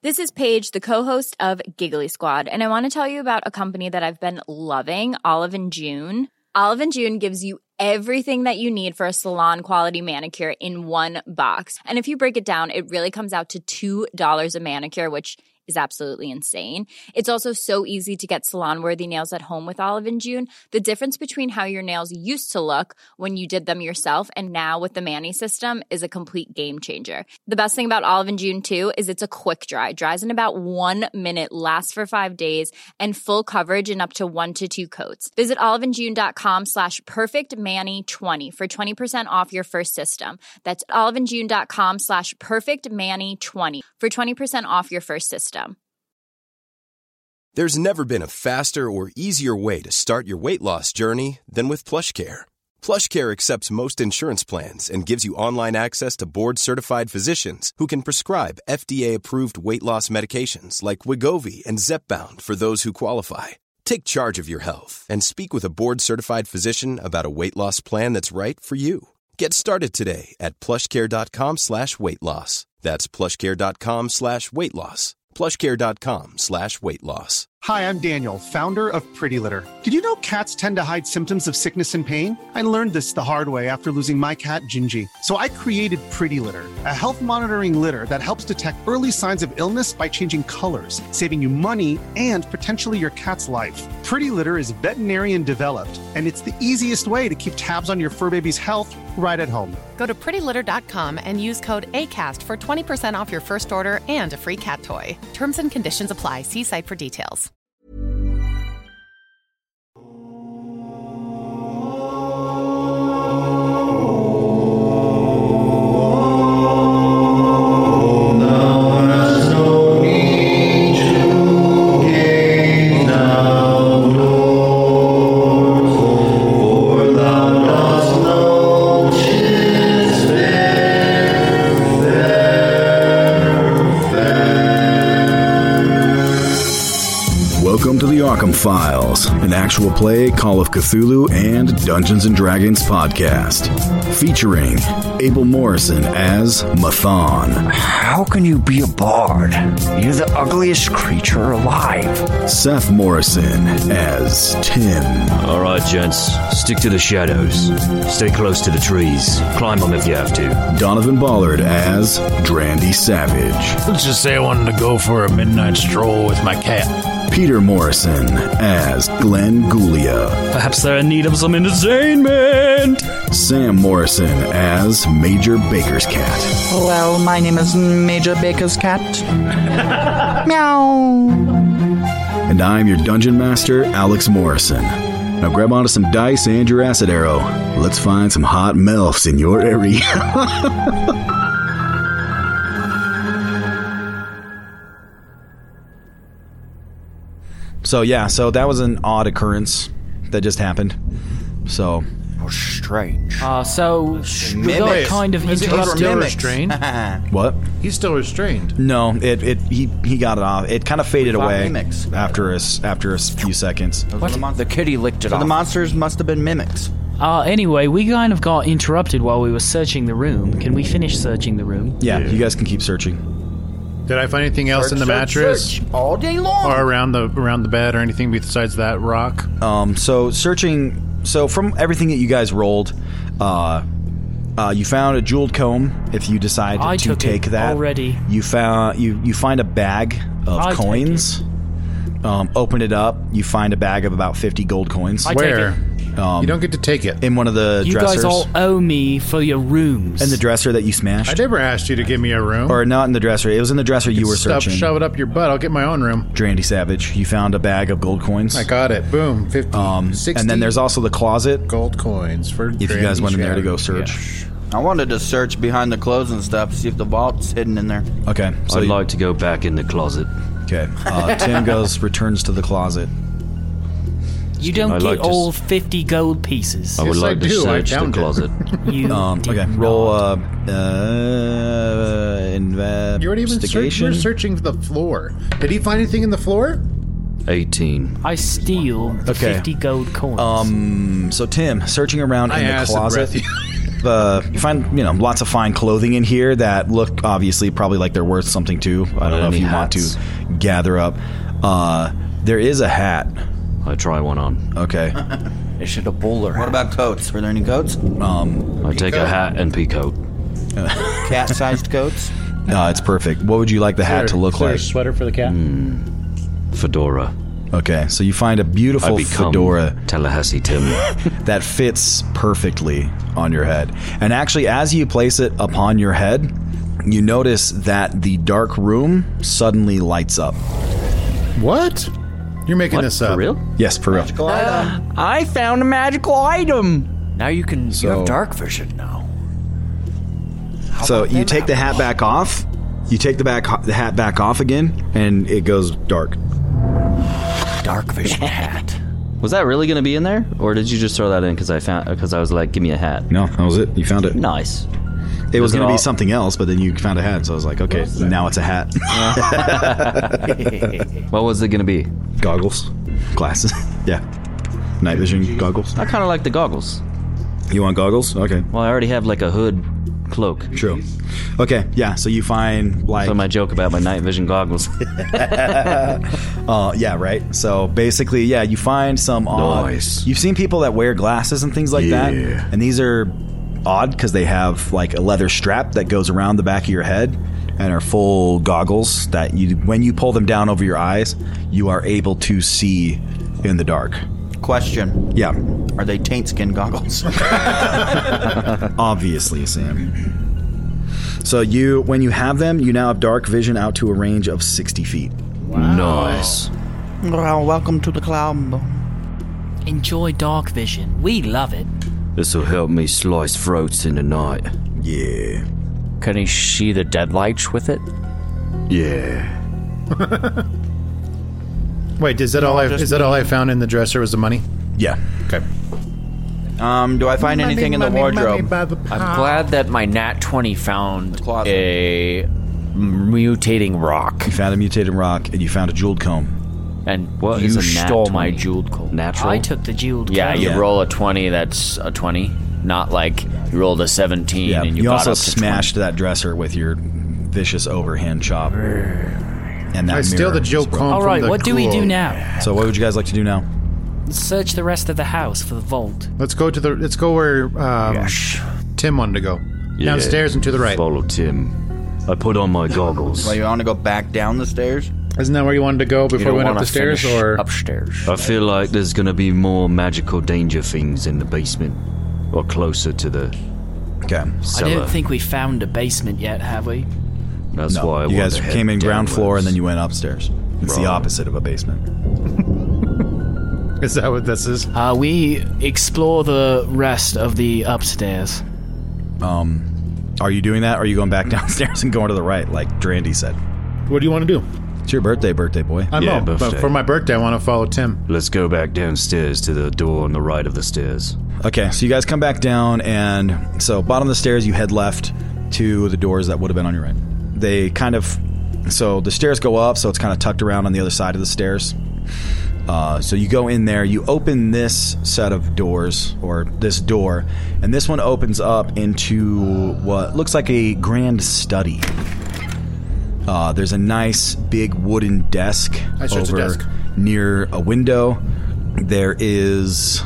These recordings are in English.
This is Paige, the co-host of Giggly Squad, and I want to tell you about a company that I've been loving, Olive & June. Olive & June gives you everything that you need for a salon-quality manicure in one box. And if you break it down, it really comes out to $2 a manicure, which is absolutely insane. It's also so easy to get salon-worthy nails at home with Olive & June. The difference between how your nails used to look when you did them yourself and now with the Mani system is a complete game changer. The best thing about Olive & June, too, is it's a quick dry. Dries in about 1 minute, lasts for 5 days, and full coverage in up to 1 to 2 coats. Visit oliveandjune.com/perfectmani20 for 20% off your first system. That's oliveandjune.com/perfectmani20 for 20% off your first system. There's never been a faster or easier way to start your weight loss journey than with PlushCare. PlushCare accepts most insurance plans and gives you online access to board-certified physicians who can prescribe FDA-approved weight loss medications like Wegovy and Zepbound for those who qualify. Take charge of your health and speak with a board-certified physician about a weight loss plan that's right for you. Get started today at plushcare.com/weight-loss. That's plushcare.com/weight-loss. plushcare.com/weight-loss. Hi, I'm Daniel, founder of Pretty Litter. Did you know cats tend to hide symptoms of sickness and pain? I learned this the hard way after losing my cat, Gingy. So I created Pretty Litter, a health monitoring litter that helps detect early signs of illness by changing colors, saving you money and potentially your cat's life. Pretty Litter is veterinarian developed, and it's the easiest way to keep tabs on your fur baby's health right at home. Go to prettylitter.com and use code ACAST for 20% off your first order and a free cat toy. Terms and conditions apply. See site for details. Arkham Files, an actual play Call of Cthulhu and Dungeons & Dragons podcast. Featuring Abel Morrison as Mathon. How can you be a bard? You're the ugliest creature alive. Seth Morrison as Tim. Alright, gents. Stick to the shadows. Stay close to the trees. Climb them if you have to. Donovan Ballard as Drandy Savage. Let's just say I wanted to go for a midnight stroll with my cat. Peter Morrison as Glenn Gulia. Perhaps they're in need of some entertainment. Sam Morrison as Major Baker's cat. Hello, my name is Major Baker's cat. Meow. And I'm your Dungeon Master, Alex Morrison. Now grab onto some dice and your acid arrow. Let's find some hot MILFs in your area. So that was an odd occurrence that just happened. So strange. We got kind of still restrained. What? He's still restrained. No, he got it off. It kind of faded away after a few seconds. The kitty licked it off. The monsters must have been mimics. Anyway, we kind of got interrupted while we were searching the room. Can we finish searching the room? Yeah, you guys can keep searching. Did I find anything else in the mattress? Search all day long. Or around the bed or anything besides that rock? So from everything that you guys rolled, you found a jeweled comb. If you decide to take that, already. You find a bag of coins. Open it up. You find a bag of about 50 gold coins. Where? You don't get to take it. In one of the dressers. You guys all owe me for your rooms. In the dresser that you smashed. I never asked you to give me a room. Or not in the dresser. It was in the dresser you were searching. Shove it up your butt. I'll get my own room. Drandy Savage. You found a bag of gold coins. I got it. Boom. 50, 60. And then there's also the closet. Gold coins for if you guys went in there to go search. Yeah. I wanted to search behind the clothes and stuff, see if the vault's hidden in there. Okay. So I'd like to go back in the closet. Okay. Tim returns to the closet. You don't get all 50 gold pieces. I would like to search the closet. Okay, roll investigation. You already even we're searching for the floor. Did he find anything in the floor? 18. I steal the 50 gold coins. So Tim, searching around in the closet. lots of fine clothing in here that look obviously probably like they're worth something too. I don't know if you want to gather up. There is a hat. I try one on. Okay. Is it a bowler hat? What about coats? Were there any coats? I take a hat and pea coat. Cat-sized coats? It's perfect. What would you like the hat to look like? A sweater for the cat? Fedora. Okay, so you find a beautiful fedora Tallahassee Tim that fits perfectly on your head. And actually, as you place it upon your head, you notice that the dark room suddenly lights up. What? You're making this up. For real? Yes, for real. Magical item. I found a magical item. Now you have dark vision now. So you take the hat back off. You take the hat back off again, and it goes dark. Dark vision hat. Was that really going to be in there, or did you just throw that in because I was like, give me a hat? No, that was it. You found it. Nice. It was going to be something else, but then you found a hat, so I was like, okay, now it's a hat. What was it going to be? Goggles, glasses, yeah, night vision goggles. I kind of like the goggles. You want goggles? Okay. Well, I already have like a hood cloak. True. Okay, yeah, so you find like... So my joke about my night vision goggles. Yeah, right? So basically, yeah, you find some odd... Nice. You've seen people that wear glasses and things like that, and these are odd because they have like a leather strap that goes around the back of your head and are full goggles that when you pull them down over your eyes, you are able to see in the dark. Question. Yeah. Are they taint skin goggles? Obviously, Sam. So when you have them, you now have dark vision out to a range of 60 feet. Wow. Nice. Well, welcome to the club. Enjoy dark vision. We love it. This will help me slice throats in the night. Yeah. Can he see the deadlights with it? Yeah. Wait, is that all I found in the dresser was the money? Yeah. Okay. Do I find anything in the wardrobe? I'm glad that my Nat 20 found a mutating rock. You found a mutated rock, and you found a jeweled comb. And what you is a nat stole 20? my jeweled comb. Natural? I took the jeweled Yeah, comb. you roll a 20, that's a 20. Not like you rolled a 17 Yeah, and you got also up to smashed that dresser with your vicious overhand chop. And that I steal the jeweled comb. All right, what do we do now? So what would you guys like to do now? Search the rest of the house for the vault. Let's go where Tim wanted to go. Yeah. Downstairs and to the right. Follow Tim. I put on my goggles. Well, you want to go back down the stairs? Isn't that where you wanted to go before we went up the stairs? Or upstairs? I feel like there's going to be more magical danger things in the basement. Or closer to the cellar. I don't think we found a basement yet, have we? That's why you guys came in ground floor and then you went upstairs. It's the opposite of a basement. Is that what this is? We explore the rest of the upstairs. Are you doing that, or are you going back downstairs and going to the right, like Drandy said? What do you want to do? It's your birthday boy. I know, but for my birthday, I want to follow Tim. Let's go back downstairs to the door on the right of the stairs. Okay, so you guys come back down, and so bottom of the stairs, you head left to the doors that would have been on your right. They kind of... So the stairs go up, so it's kind of tucked around on the other side of the stairs. So you go in there, you open this set of doors, or this door, and this one opens up into what looks like a grand study. There's a nice big wooden desk over near a window. There is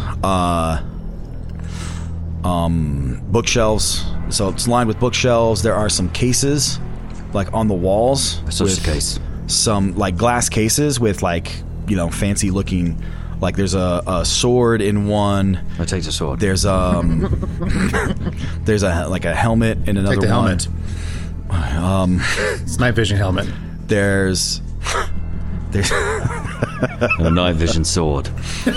bookshelves, so it's lined with bookshelves. There are some cases like on the walls. Such a case. Some like glass cases with like, you know, fancy looking, like there's a sword in one. I take the sword. There's there's a helmet in another one. It's night vision helmet. There's a night vision sword.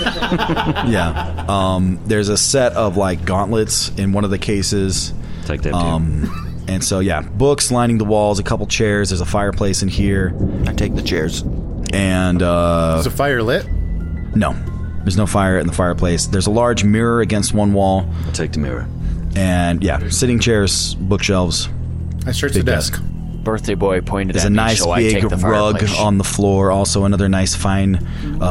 Yeah. There's a set of like gauntlets in one of the cases. Take that too. And so yeah, books lining the walls, a couple chairs, there's a fireplace in here. I take the chairs. And is the fire lit? No. There's no fire in the fireplace. There's a large mirror against one wall. I'll take the mirror. And yeah, sitting chairs, bookshelves. I search the desk. Birthday boy pointed There's at a me, nice so I big take the rug fireplace. on the floor. Also another nice fine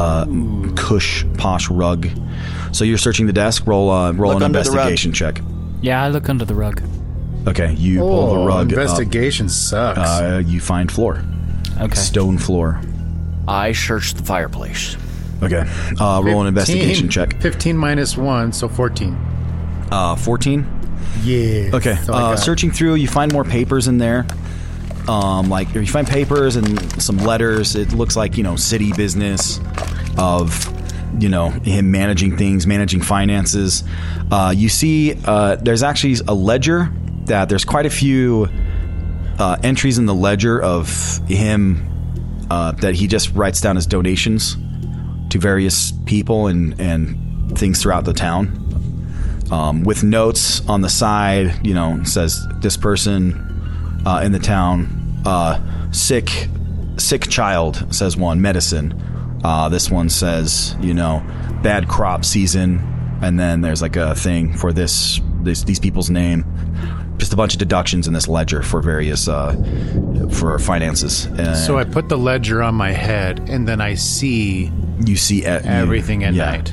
posh rug. So you're searching the desk. Roll an investigation check. Yeah, I look under the rug. Okay, you pull the rug investigation up. Sucks. You find floor. Okay. Stone floor. I search the fireplace. Okay. Roll an investigation check. 15 minus 1, so 14. 14? Yeah. Okay. Searching through, you find more papers in there. You find papers and some letters. It looks like, city business of, him managing things, managing finances. You see there's actually a ledger that there's quite a few entries in the ledger of him that he just writes down as donations to various people and things throughout the town. With notes on the side, says this person in the town, sick child, says one, medicine. This one says, bad crop season, and then there's like a thing for these people's name. Just a bunch of deductions in this ledger for various for finances. So I put the ledger on my head, and then I see everything at night.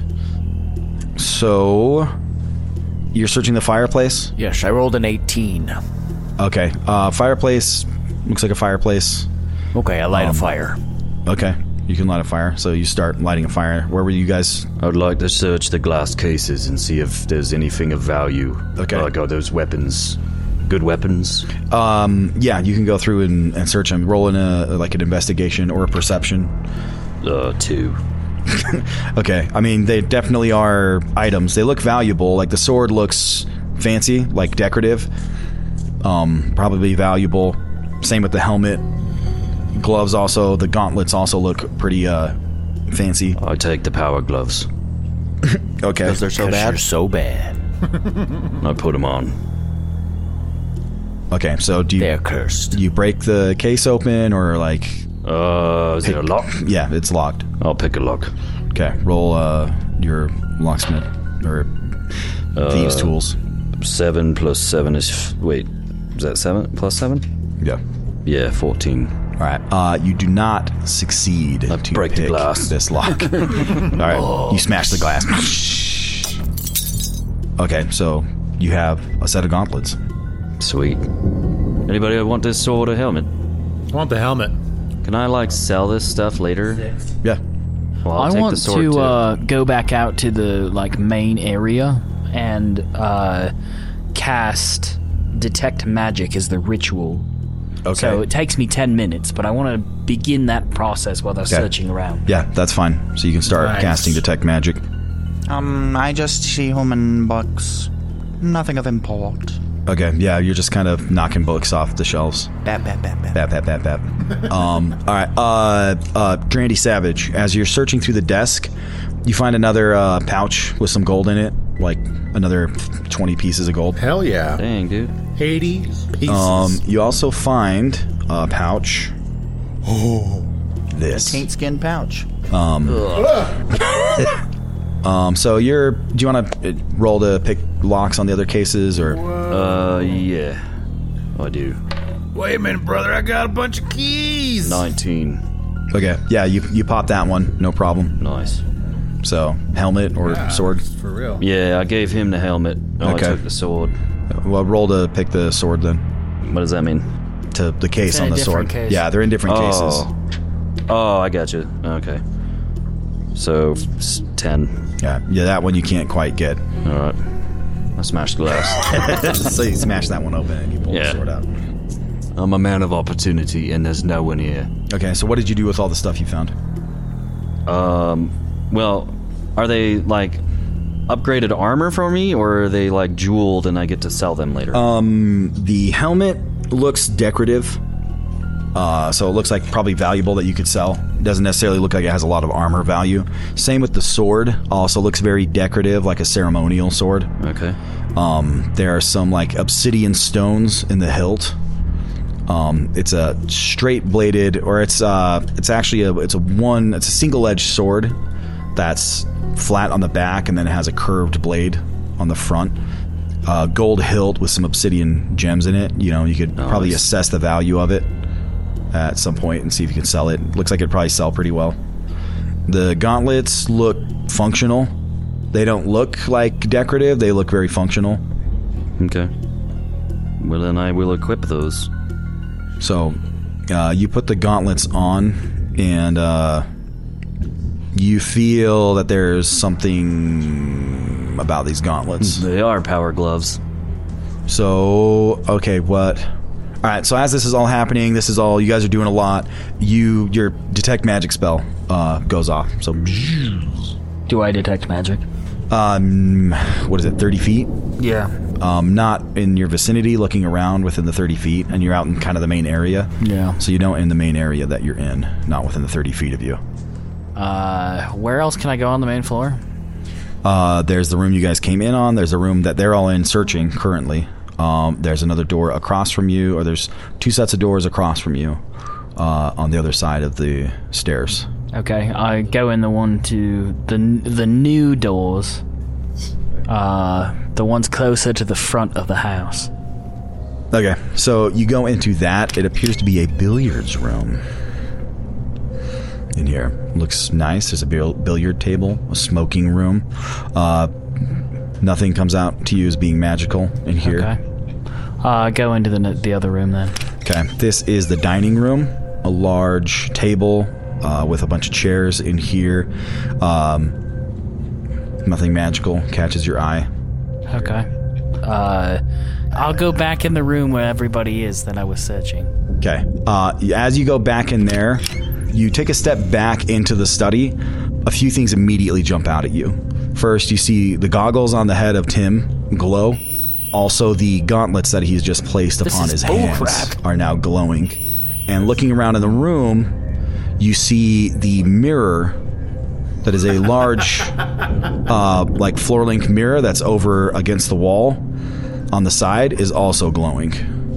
So you're searching the fireplace? Yes, I rolled an 18. Okay. Fireplace looks like a fireplace. Okay, I light a fire. Okay. You can light a fire. So you start lighting a fire. Where were you guys? I would like to search the glass cases and see if there's anything of value. Okay. Like, are those weapons good weapons? Yeah, you can go through and search them. Roll in an investigation or a perception. 2. Okay. I mean, they definitely are items. They look valuable. Like the sword looks fancy, like decorative. Probably valuable. Same with the helmet. Gloves also. The gauntlets also look pretty fancy. I take the power gloves. Okay. Because they're so bad? They're so bad. I put them on. Okay, so they're cursed. Do you break the case open or like... is it a lock? Yeah, it's locked. I'll pick a lock. Okay, roll your locksmith or thieves' tools. 7 plus 7 is... Wait, is that 7 plus 7? Yeah. Yeah, 14. All right. You do not succeed to break the glass. This lock. All right. You smash the glass. Okay, so you have a set of gauntlets. Sweet. Anybody want this sword or helmet? I want the helmet. Can I sell this stuff later? Yeah. Well, I want to go back out to the main area and cast detect magic as the ritual. Okay. So it takes me 10 minutes, but I want to begin that process while they're searching around. Yeah, that's fine. So you can start casting detect magic. I just see human books. Nothing of import. Okay, yeah, you're just kind of knocking books off the shelves. Bap. All right, Drandy Savage, as you're searching through the desk, you find another pouch with some gold in it, like another 20 pieces of gold. Hell yeah. Dang, dude. 80 pieces. You also find a pouch. This. A taint skin pouch. So do you want to roll to pick locks on the other cases, or? Yeah, I do. Wait a minute, brother. I got a bunch of keys. 19. Okay, yeah, you pop that one, no problem. Nice. So, helmet or sword? For real. Yeah, I gave him the helmet. I took the sword. Well, roll to pick the sword then. What does that mean? To the case on the sword. Case. Yeah, they're in different cases. Oh, I got you. Okay. So, 10. Yeah, that one you can't quite get. All right. I smashed glass. So you smash that one open and you pull the sword out. I'm a man of opportunity, and there's no one here. Okay, so what did you do with all the stuff you found? Well, are they upgraded armor for me, or are they jeweled and I get to sell them later? The helmet looks decorative. So it looks like probably valuable that you could sell. It doesn't necessarily look like it has a lot of armor value. Same with the sword. Also looks very decorative, like a ceremonial sword. Okay. There are some obsidian stones in the hilt. It's a straight bladed, or it's actually a single edged sword that's flat on the back, and then it has a curved blade on the front. Gold hilt with some obsidian gems in it. You could probably assess the value of it at some point and see if you can sell it. Looks like it'd probably sell pretty well. The gauntlets look functional. They don't look like decorative. They look very functional. Okay. Well, then I will equip those. So, you put the gauntlets on, and you feel that there's something about these gauntlets. They are power gloves. So, okay, what? All right, so as this is all happening, this is all, you guys are doing a lot, your detect magic spell goes off. So, do I detect magic? What is it, 30 feet? Yeah. Not in your vicinity, looking around within the 30 feet, and you're out in kind of the main area. Yeah. So you know in the main area that you're in, not within the 30 feet of you. Where else can I go on the main floor? There's the room you guys came in on. There's a room that they're all in searching currently. There's another door across from you, or there's 2 sets of doors across from you on the other side of the stairs. Okay, I go in the one to the new doors. The ones closer to the front of the house. Okay, so you go into that. It appears to be a billiards room in here. Looks nice. There's a billiard table, a smoking room. Nothing comes out to you as being magical in here. Okay. Go into the other room then. Okay, this is the dining room. A large table with a bunch of chairs in here. Nothing magical catches your eye. Okay. I'll go back in the room where everybody is that I was searching. Okay. As you go back in there, you take a step back into the study. A few things immediately jump out at you. First, you see the goggles on the head of Tim glow. Also, the gauntlets that he's just placed upon his hands are now glowing. And looking around in the room, you see the mirror that is a large, like floor-length mirror that's over against the wall on the side is also glowing.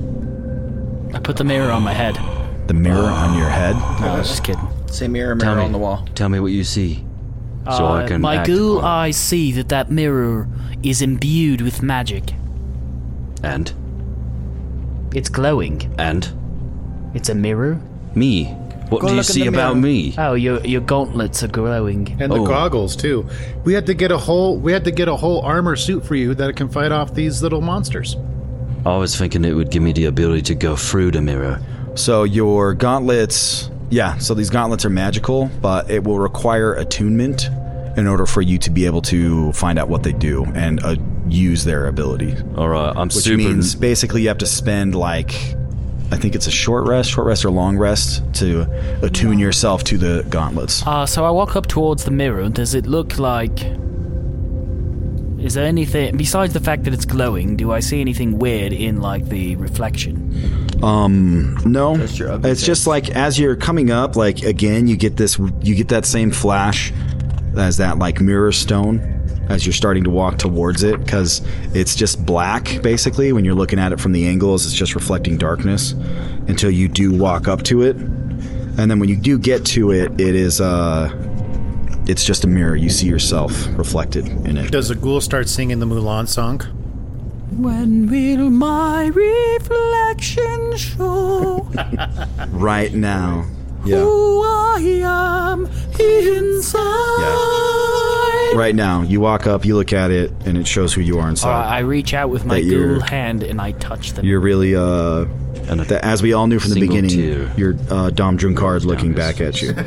I put the mirror on my head. The mirror on your head? No, I was just kidding. Say mirror on the wall. Tell me what you see. So I can my act ghoul upon it. eyes see that mirror is imbued with magic. And? It's glowing. And? It's a mirror? Me? What do you see about me? Oh, your gauntlets are glowing. And the goggles too. We had to get a whole armor suit for you that can fight off these little monsters. I was thinking it would give me the ability to go through the mirror. So your gauntlets, so these gauntlets are magical, but it will require attunement in order for you to be able to find out what they do and use their ability. All right, Which means basically you have to spend I think it's a short rest or long rest to attune yourself to the gauntlets. So I walk up towards the mirror. Does it look like... Is there anything... Besides the fact that it's glowing, do I see anything weird in, the reflection? No. It's just as you're coming up, again, you get that same flash as that, mirror stone as you're starting to walk towards it, because it's just black, basically, when you're looking at it from the angles. It's just reflecting darkness until you do walk up to it. And then when you do get to it, it is, it's just a mirror. You see yourself reflected in it. Does the ghoul start singing the Mulan song? When will my reflection show Right now. Yeah. who I am inside? Yeah. Right now, you walk up, you look at it, and it shows who you are inside. I reach out with my ghoul hand and I touch them. You're really, as we all knew from the beginning, you're Dom Drunkard looking back at you.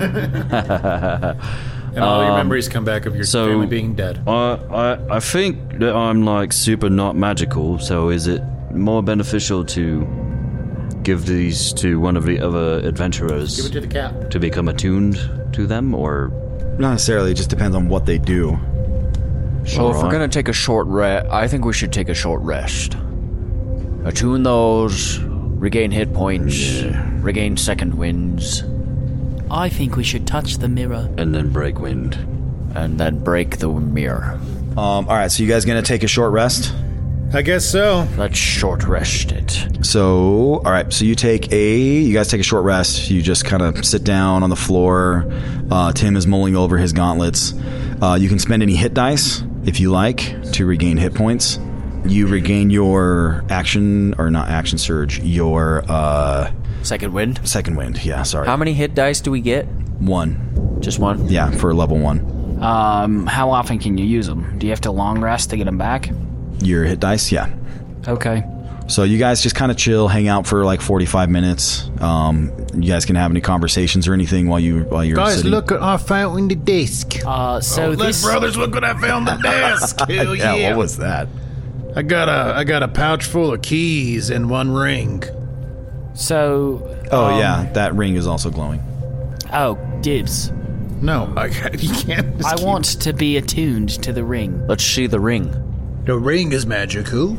And all your memories come back of your family being dead. I think that I'm super not magical, so is it more beneficial to give these to one of the other adventurers? Give it to the cat. To become attuned to them, or? Not necessarily, it just depends on what they do. So if we're going to take a short rest, I think we should take a short rest. Attune those, regain hit points, regain second winds. I think we should touch the mirror. And then break wind. And then break the mirror. Alright, so you guys gonna take a short rest? I guess so. Let's short rest it. So, alright, so you guys take a short rest. You just kind of sit down on the floor. Tim is mulling over his gauntlets. You can spend any hit dice, if you like, to regain hit points. You regain your action surge, your, Second wind? Second wind, yeah, sorry. How many hit dice do we get? 1. Just 1? Yeah, for level 1. How often can you use them? Do you have to long rest to get them back? Your hit dice, yeah. Okay. So you guys just kind of chill, hang out for like 45 minutes. You guys can have any conversations or anything while you're Guys, sitting. look what I found in the desk. Brothers, look what I found on the desk. Hell yeah. What was that? I got a pouch full of keys and one ring. So... Oh, yeah, that ring is also glowing. Oh, dibs. No, you can't. I want to be attuned to the ring. Let's see the ring. The ring is magical.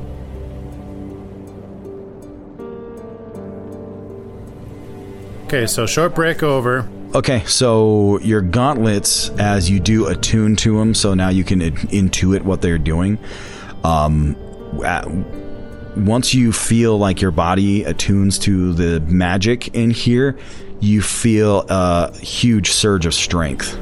Okay, so short break over. Okay, so your gauntlets, as you do attune to them, so now you can intuit what they're doing. Once you feel like your body attunes to the magic in here, you feel a huge surge of strength.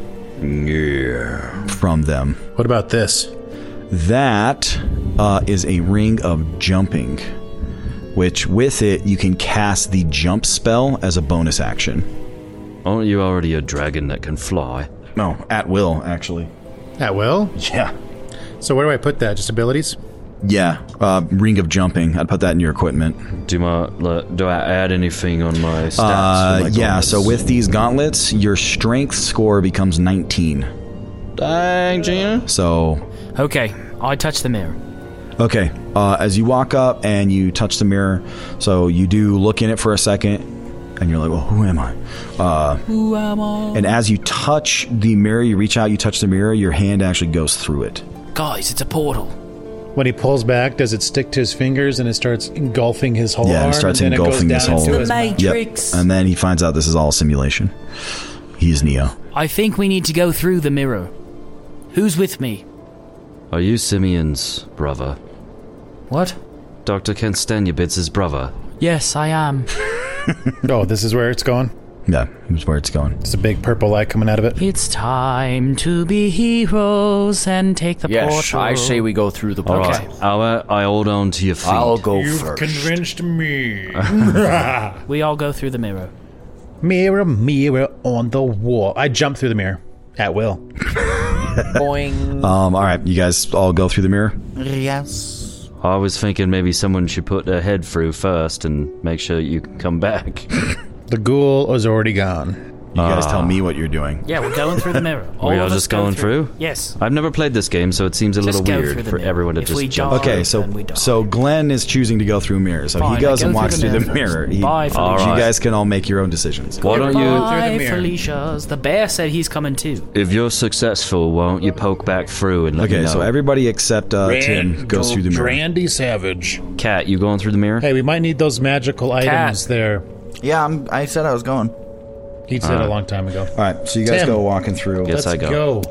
Yeah. From them. What about this? That is a ring of jumping, which with it you can cast the jump spell as a bonus action. Aren't you already a dragon that can fly? No, at will, actually. At will? Yeah. So where do I put that? Just abilities? Yeah, ring of jumping. I'd put that in your equipment. Do I add anything on my stats? Yeah, so with these gauntlets, your strength score becomes 19. Dang, Gina. So... Okay, I touch the mirror. Okay, as you walk up and you touch the mirror, so you do look in it for a second, and you're like, well, who am I? Who am I? And as you touch the mirror, you reach out, you touch the mirror, your hand actually goes through it. Guys, it's a portal. When he pulls back, does it stick to his fingers and it starts engulfing his whole arm? Yeah, it starts and engulfing then it his goes whole... down into his Matrix. Yep. And then he finds out this is all simulation. He's Neo. I think we need to go through the mirror. Who's with me? Are you Simeon's brother? What? Dr. Ken Stanyabitz's brother? Yes, I am. Oh, this is where it's going? Yeah, that's where it's going. There's a big purple light coming out of it. It's time to be heroes and take the portal. Yes, I say we go through the portal. Okay. I hold on to your feet. I'll go You've first. convinced me. We all go through the mirror. Mirror, mirror on the wall. I jump through the mirror. At will. Boing. All right, you guys all go through the mirror? Yes. I was thinking maybe someone should put their head through first and make sure you can come back. The ghoul is already gone. You guys tell me what you're doing. Yeah, we're going through the mirror. We are just going through? Yes. I've never played this game, so it seems a little Just go weird through the for mirror. everyone to If we just jump. die, Okay, then we die. so Glenn is choosing to go through mirrors. So Fine, he goes I and go walks through through the the mirror. mirror. Bye, You Felicia. guys can all make your own decisions. Why don't you, Bye, mirror. Felicia's. The bear said he's coming too. if you're successful, why don't you poke back through and let me Okay, know? so everybody except Tim goes through the mirror. Randy Savage. Cat, you going through the mirror? Hey, we might need those magical items there. Yeah, I said I was going. He said a long time ago. All right, so you guys Tim. go walking through. Yes, Let's I go.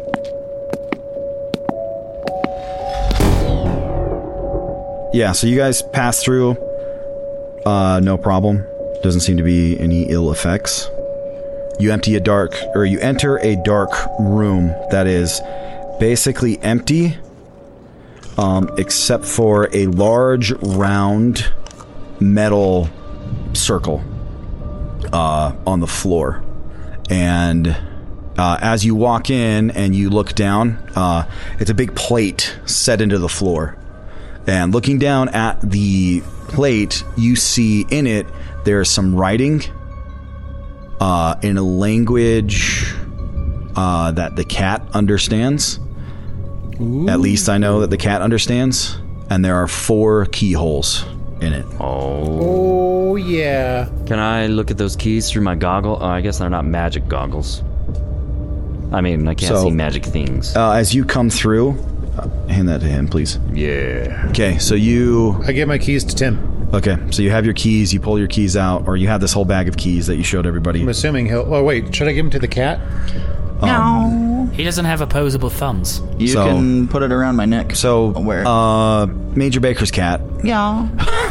Yeah, so you guys pass through. No problem. Doesn't seem to be any ill effects. You enter a dark room that is basically empty, except for a large round metal circle on the floor. And as you walk in and you look down, it's a big plate set into the floor. And looking down at the plate, you see in it there's some writing in a language that the cat understands. Ooh. At least I know that the cat understands. And there are 4 keyholes in it. Oh, yeah. Can I look at those keys through my goggle? Oh, I guess they're not magic goggles. I mean, I can't see magic things. As you come through, hand that to him, please. Yeah. Okay, so you... I give my keys to Tim. Okay, so you have your keys, you pull your keys out, or you have this whole bag of keys that you showed everybody. I'm assuming he'll... Oh, wait, should I give him to the cat? No. He doesn't have opposable thumbs. You can put it around my neck. So, where? Major Baker's cat. Yeah.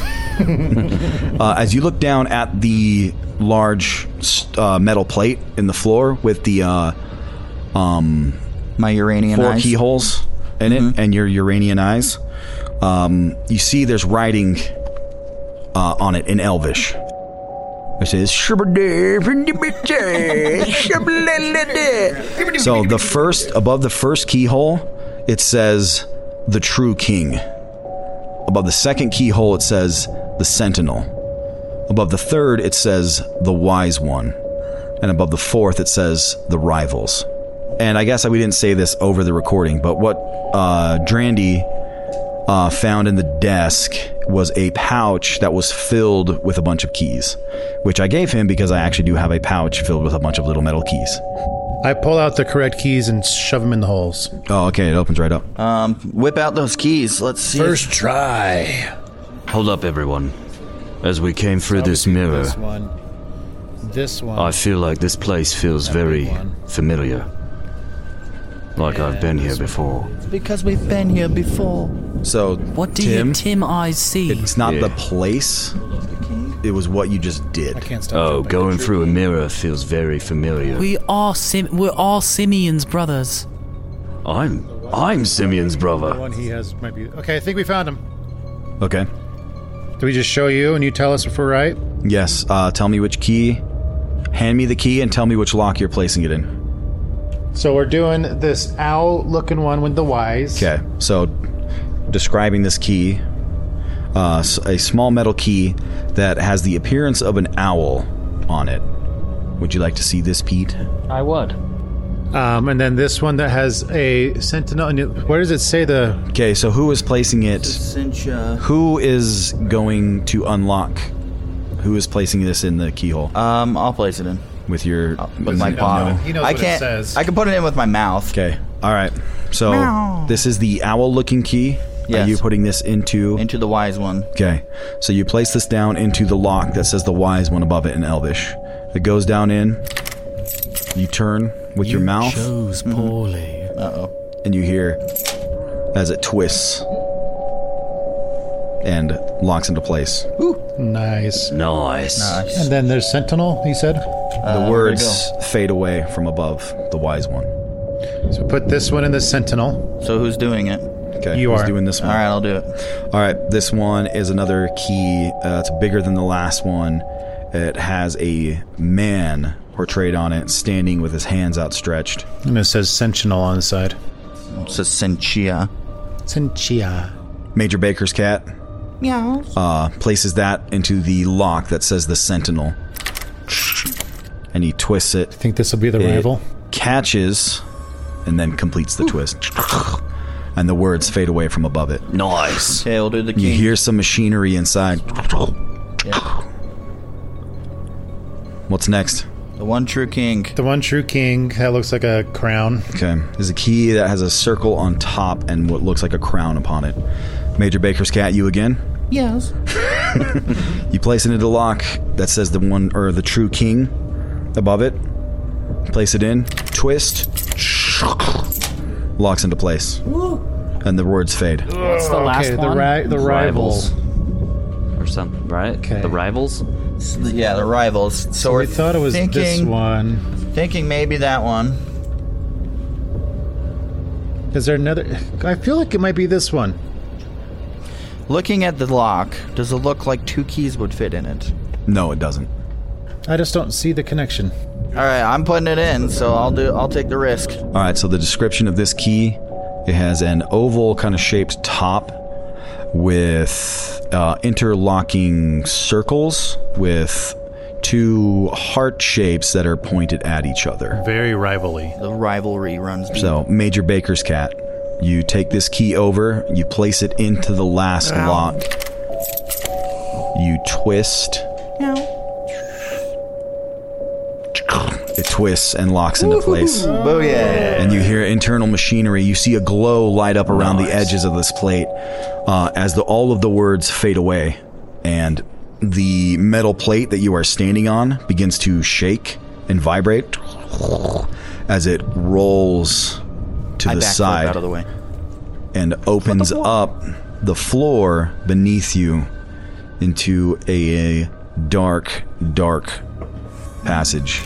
As you look down at the large metal plate in the floor with the my Uranian 4 eyes. keyholes in it and your Uranian eyes, you see there's writing on it in Elvish. It says so above the first keyhole it says the true king, above the second keyhole, it says the Sentinel. Above the third, it says the Wise One. And above the fourth, it says the Rivals. And I guess we didn't say this over the recording, but what Drandy found in the desk was a pouch that was filled with a bunch of keys, which I gave him because I actually do have a pouch filled with a bunch of little metal keys. I pull out the correct keys and shove them in the holes. Oh, okay, it opens right up. Whip out those keys. Let's see. First try. Hold up, everyone. As we came through this mirror, This one. I feel like this place feels very familiar. Like I've been here before. It's because we've been here before. So, what do your Tim eyes see? It's not the place. It was what you just did. I can't stop. Oh, going through a mirror feels very familiar. We're all Simeon's brothers. I'm Simeon's brother. The one he has might be. Okay, I think we found him. Okay. Do we just show you and you tell us if we're right? Yes. Tell me which key. Hand me the key and tell me which lock you're placing it in. So we're doing this owl-looking one with the Wise. Okay. So, describing this key, a small metal key that has the appearance of an owl on it. Would you like to see this, Pete? I would. And then this one that has a sentinel. Where does it say the... Okay, so who is placing it? Who is going to unlock? Who is placing this in the keyhole? I'll place it in. With your... with my paw. He knows what it says. I can put it in with my mouth. Okay. All right. So, Meow. this is the owl-looking key? Yes. Are you putting this into... Into the Wise One. Okay. So you place this down into the lock that says the Wise One above it in Elvish. It goes down in. You turn with your mouth. You chose poorly. Uh-oh. And you hear as it twists and locks into place. Ooh. Nice. Nice. And then there's Sentinel, he said? The words fade away from above the Wise One. So put this one in the Sentinel. So who's doing it? Okay, you who's are doing this one? All right, I'll do it. All right, this one is another key. It's bigger than the last one. It has a man portrayed on it, standing with his hands outstretched. And it says Sentinel on the side. It says Senchia. Senchia. Major Baker's cat. Meow. Places that into the lock that says the Sentinel. And he twists it. Think this will be the rival? Catches and then completes the twist. And the words fade away from above it. Nice. Okay, we'll do the key. You hear some machinery inside. Yeah. What's next? The One True King. The One True King. That looks like a crown. Okay. There's a key that has a circle on top and what looks like a crown upon it. Major Baker's cat, you again? Yes. You place it into the lock that says the one or the True King above it. Place it in. Twist. Locks into place. And the words fade. What's the last one? The rival. Or something, right? Okay. The Rivals? Yeah, the Rivals. So we thought it was this one. Thinking maybe that one. Is there another? I feel like it might be this one. Looking at the lock, does it look like two keys would fit in it? No, it doesn't. I just don't see the connection. All right, I'm putting it in, so I'll take the risk. All right, so the description of this key, it has an oval kind of shaped top with interlocking circles with two heart shapes that are pointed at each other. Very rivalry. The rivalry runs deep. So, Major Baker's cat, you take this key over, you place it into the last lock. You twist. It twists and locks into place. Booyah. And you hear internal machinery. You see a glow light up around the edges of this plate as all of the words fade away. And the metal plate that you are standing on begins to shake and vibrate as it rolls to the side out of the way. and opens up the floor beneath you into a dark, dark passage.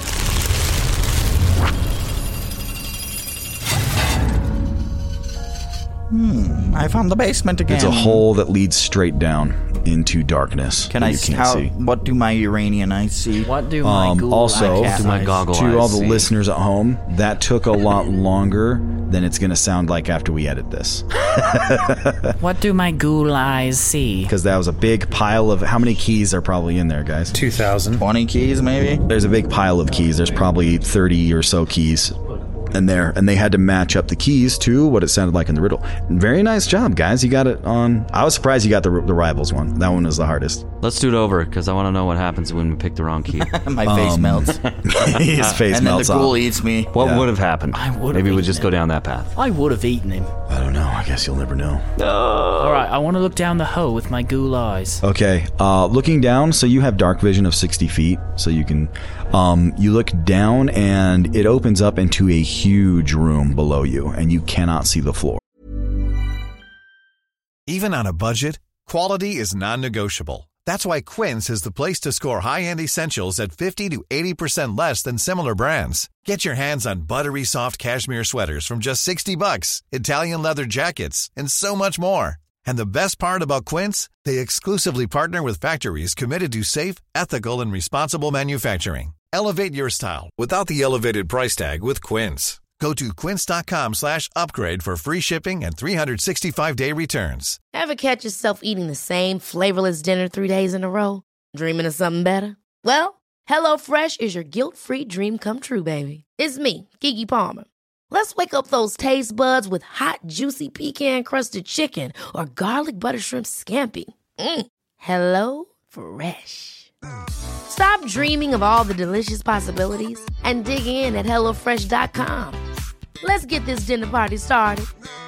I found the basement again. It's a hole that leads straight down into darkness. Can I see? What do my Uranian eyes see? What do my also, do my goggle to eyes all the see? listeners at home, that took a lot longer than it's going to sound like after we edit this. What do my ghoul eyes see? Because that was a big pile of... How many keys are probably in there, guys? 2,000. 20 keys, maybe? There's a big pile of keys. There's probably 30 or so keys in there. And they had to match up the keys to what it sounded like in the riddle. Very nice job, guys. You got it on... I was surprised you got the rivals one. That one was the hardest. Let's do it over, because I want to know what happens when we pick the wrong key. My face melts. His face and melts then the ghoul off. eats me. What would have happened? Maybe we just go down that path. I would have eaten him. I don't know. I guess you'll never know. Alright, I want to look down the hole with my ghoul eyes. Okay. Looking down, so you have dark vision of 60 feet, so you can... you look down, and it opens up into a huge room below you, and you cannot see the floor. Even on a budget, quality is non-negotiable. That's why Quince is the place to score high-end essentials at 50 to 80% less than similar brands. Get your hands on buttery soft cashmere sweaters from just $60, Italian leather jackets, and so much more. And the best part about Quince, they exclusively partner with factories committed to safe, ethical, and responsible manufacturing. Elevate your style without the elevated price tag with Quince. Go to quince.com/upgrade for free shipping and 365-day returns. Ever catch yourself eating the same flavorless dinner 3 days in a row? Dreaming of something better? Well, HelloFresh is your guilt-free dream come true, baby. It's me, Keke Palmer. Let's wake up those taste buds with hot, juicy pecan-crusted chicken or garlic butter shrimp scampi. Hello Fresh. Stop dreaming of all the delicious possibilities and dig in at HelloFresh.com. Let's get this dinner party started.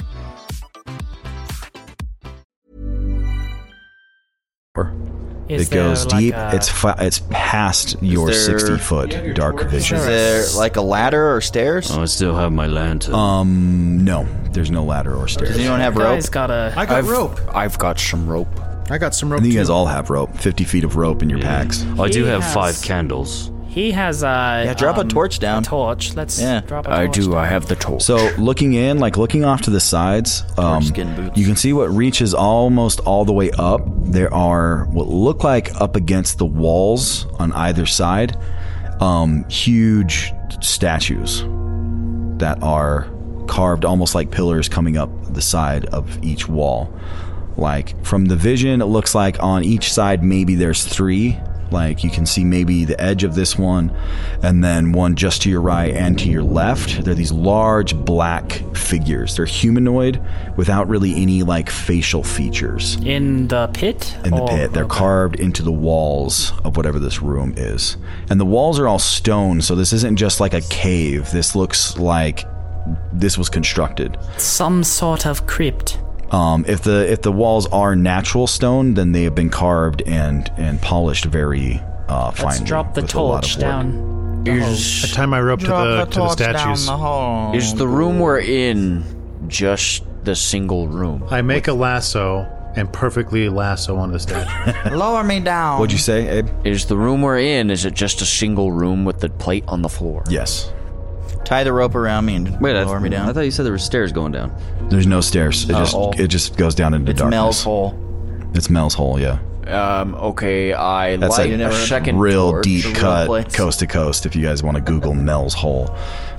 It goes deep. It's past your 60-foot dark vision. Is there like a ladder or stairs? Oh, I still have my lantern. No. There's no ladder or stairs. Does anyone have rope? I got rope. I've got some rope. I got some rope, I think too. you guys all have rope. 50 feet of rope in your packs. I do have 5 candles. He has a... drop a torch down. A torch. Let's drop a torch I do. down. I have the torch. So looking in, looking off to the sides, skin boots. you can see what reaches almost all the way up. There are what look like up against the walls on either side, huge statues that are carved almost like pillars coming up the side of each wall. Like from the vision, it looks like on each side maybe there's 3. Like you can see maybe the edge of this one, and then one just to your right and to your left. They're these large black figures. They're humanoid without really any like facial features. In the pit? In the pit. They're carved into the walls of whatever this room is. And the walls are all stone, so this isn't just like a cave. This looks like this was constructed. Some sort of crypt. If the walls are natural stone, then they have been carved and polished very finely. Let's drop the torch down. I tie my rope to the statues. Is the room we're in just the single room? I make a lasso and perfectly lasso one of the statues. Lower me down. What'd you say, Abe? Is the room we're in, is it just a single room with the plate on the floor? Yes. Tie the rope around me and lower me down. I thought you said there were stairs going down. There's no stairs. It just goes down into darkness. Mel's hole. It's Mel's hole, yeah. Okay, I That's light a a second real torch. deep cut, coast to coast, if you guys want to Google Mel's hole.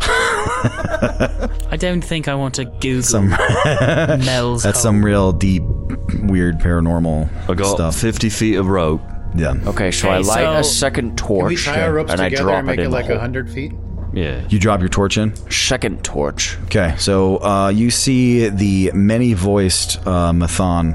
I don't think I want to Google Mel's That's hole. some real deep, weird paranormal I got stuff. 50 feet of rope. Yeah. Okay, so I light a second torch Can we tie our ropes and I together drop and make it it in like the hole. 100 feet? Yeah. You drop your torch in? Second torch. Okay, so you see the many-voiced Mathon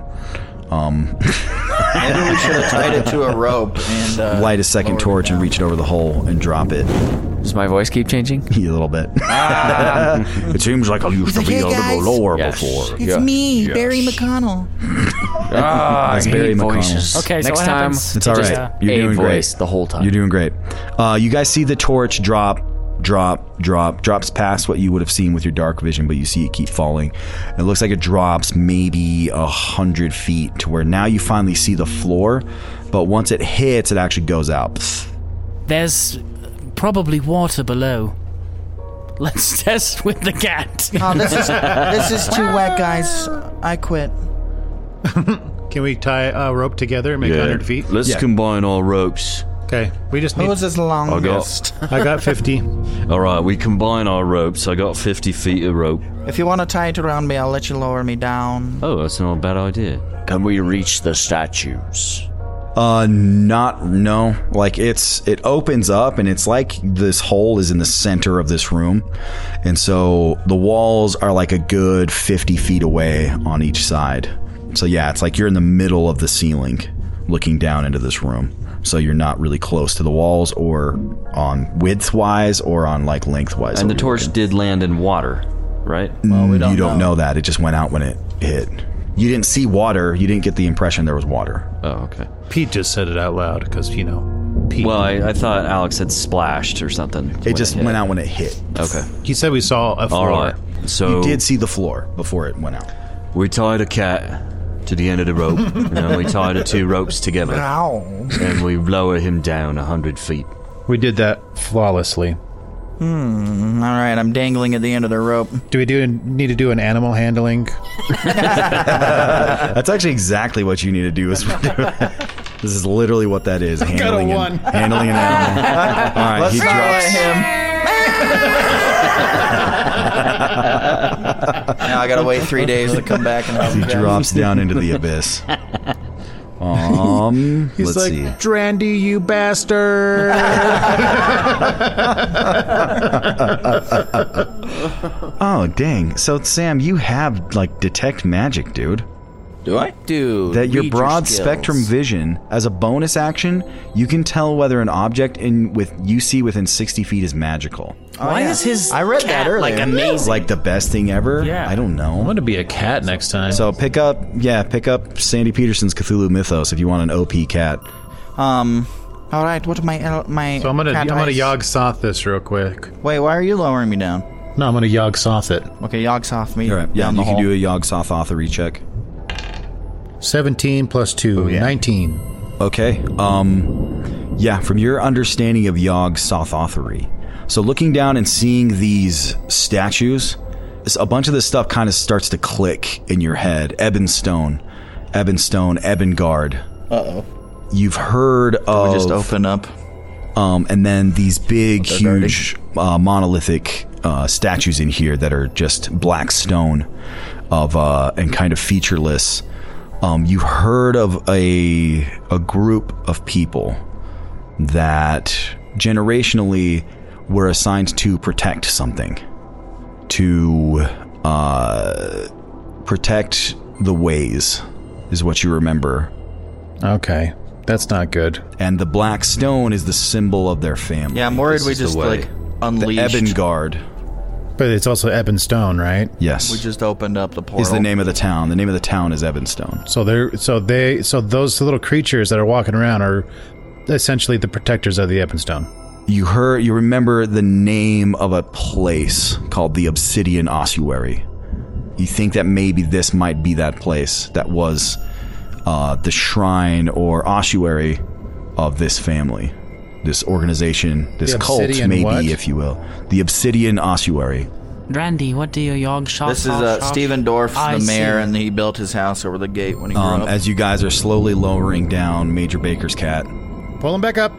Maybe we should have tied it to a rope and light a second torch and reach it over the hole and drop it. Does my voice keep changing? A little bit. It seems like I used to be a little lower before. It's me, Barry McConnell. That's Barry McConnell. Okay, so next what time happens? It's all right. You're doing voice great the whole time. You're doing great. You guys see the torch drops past what you would have seen with your dark vision, but you see it keep falling. It looks like it drops maybe 100 feet to where now you finally see the floor, but once it hits, it actually goes out. There's probably water below. Let's test with the cat. Oh, this is too wet, guys. I quit. Can we tie a rope together and make 100 feet? Let's combine all ropes. Okay, we just need... Who is this longest? I got 50. All right, we combine our ropes. I got 50 feet of rope. If you want to tie it around me, I'll let you lower me down. Oh, that's not a bad idea. Can we reach the statues? No. Like, it opens up, and it's like this hole is in the center of this room. And so the walls are like a good 50 feet away on each side. So yeah, it's like you're in the middle of the ceiling looking down into this room. So you're not really close to the walls or on width-wise or on like lengthwise. And the torch did land in water, right? Well, we don't know that. It just went out when it hit. You didn't see water. You didn't get the impression there was water. Oh, okay. Pete just said it out loud because, Pete. Well, I thought Alex had splashed or something. It just went out when it hit. Okay. He said we saw a floor. All right. So you did see the floor before it went out. We tied a cat to the end of the rope, and we tied the two ropes together. Ow. And we lower him down 100 feet. We did that flawlessly. All right, I'm dangling at the end of the rope. Do we need to do an animal handling? That's actually exactly what you need to do. This is literally what that is. Handling an animal. All right, Let's he try drops. him. Now I gotta wait 3 days to come back and help He you guys. drops down into the abyss. He's let's like, see. Drandy, you bastard! Oh, dang. So, Sam, you have, like, detect magic, dude. Do I? Dude, That your read broad skills. spectrum vision, as a bonus action, you can tell whether an object you see within 60 feet is magical. Why is his I read cat, that earlier. like, amazing? Like the best thing ever? Yeah. I don't know. I want to be a cat next time. So pick up Sandy Peterson's Cthulhu Mythos if you want an OP cat. All right, what am my So I'm gonna cat dice? Yog Soth this real quick. Wait, why are you lowering me down? No, I'm gonna Yog Soth it. Okay, Yog Soth me All right. Yeah, down the you can hole. do a Yog Soth Authority check. 17 plus 2, 19. Okay. Yeah, from your understanding of Yog Sothothery. So looking down and seeing these statues, a bunch of this stuff kind of starts to click in your head. Ebonstone, Ebongard. Uh-oh. You've heard of... We just open up. And then these big, huge, monolithic statues in here that are just black stone and kind of featureless. You heard of a group of people that generationally were assigned to protect something, to protect the ways, is what you remember. Okay, that's not good. And the black stone is the symbol of their family. Yeah, I'm worried we just like unleashed. The Ebongard. But it's also Ebonstone, right? Yes. We just opened up the portal. Is the name of the town. The name of the town is Ebonstone. So those little creatures that are walking around are essentially the protectors of the Ebonstone. You remember the name of a place called the Obsidian Ossuary. You think that maybe this might be that place that was the shrine or ossuary of this family, this organization, this cult, maybe, what? if you will. The Obsidian Ossuary. Randy, what do you Yog Shot? This is Stephen Dorff, the mayor, and he built his house over the gate when he grew up. As you guys are slowly lowering down Major Baker's cat. Pull him back up.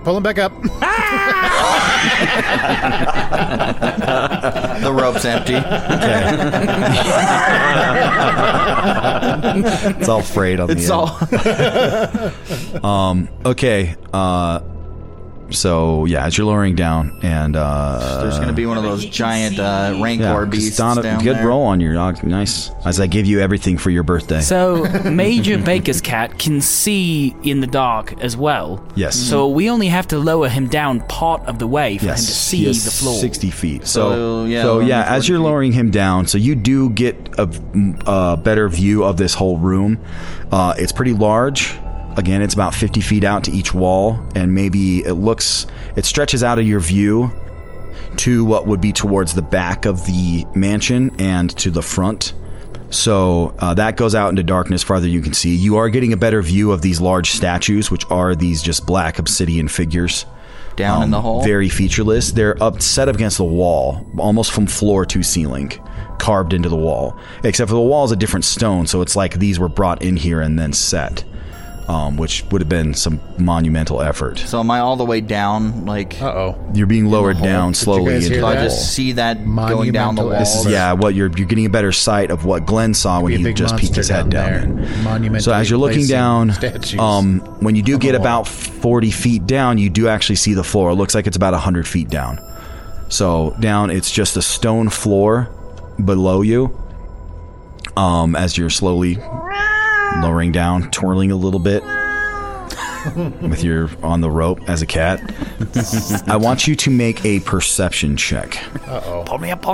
The rope's empty. It's all frayed on the end. Okay. So, yeah, as you're lowering down, and there's going to be one of those giant rancor beasts down good there. roll on your dog. Nice. As I give you everything for your birthday. So, Major Baker's cat can see in the dark as well. Yes. So, we only have to lower him down part of the way for him to see the floor. 60 feet. So, as you're lowering him down, so you do get a better view of this whole room. It's pretty large. Again, it's about 50 feet out to each wall, and maybe it stretches out of your view to what would be towards the back of the mansion and to the front. So that goes out into darkness farther you can see. You are getting a better view of these large statues, which are these just black obsidian figures. Down in the hole? Very featureless. They're set up against the wall, almost from floor to ceiling, carved into the wall. Except for the wall is a different stone, so it's like these were brought in here and then set. which would have been some monumental effort. So am I all the way down? Like, you're being lowered down slowly into the So I hole. just see that going down the wall. This is, what you're getting a better sight of what Glenn saw when he just peeked his head down. So as you're looking down, when you do get about 40 feet down, you do actually see the floor. It looks like it's about 100 feet down. So down, it's just a stone floor below you. As you're slowly lowering down, twirling a little bit with your on the rope as a cat. I want you to make a perception check. Pull me up.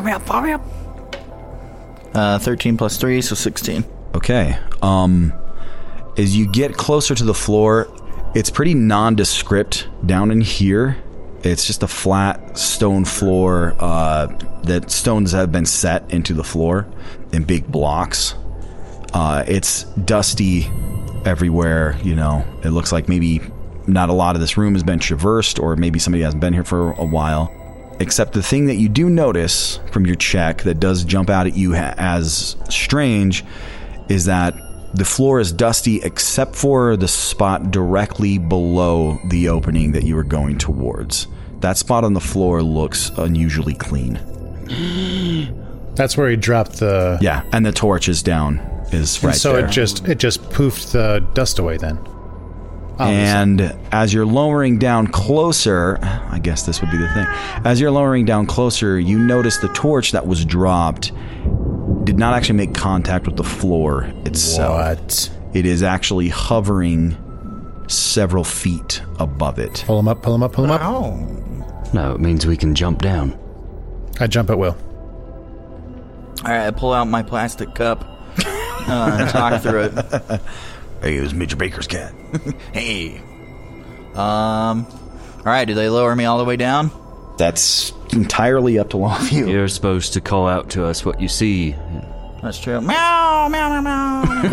13 plus 3, so 16. Okay. As you get closer to the floor, it's pretty nondescript down in here. It's just a flat stone floor that stones have been set into the floor in big blocks. It's dusty everywhere, It looks like maybe not a lot of this room has been traversed, or maybe somebody hasn't been here for a while. Except the thing that you do notice from your check that does jump out at you as strange is that the floor is dusty except for the spot directly below the opening that you were going towards. That spot on the floor looks unusually clean. That's where he dropped the... Yeah, and the torch is down. Is right so there. it just poofed the dust away then. And as you're lowering down closer, I guess this would be the thing. As you're lowering down closer, you notice the torch that was dropped did not actually make contact with the floor itself. What? It is actually hovering several feet above it. Pull him up. No, it means we can jump down. I jump at will. Alright, I pull out my plastic cup and talk through it. Hey, it was Mitch Baker's cat. Hey. Alright, do they lower me all the way down? That's entirely up to all of you. You're supposed to call out to us what you see. That's true. Meow, meow, meow, meow.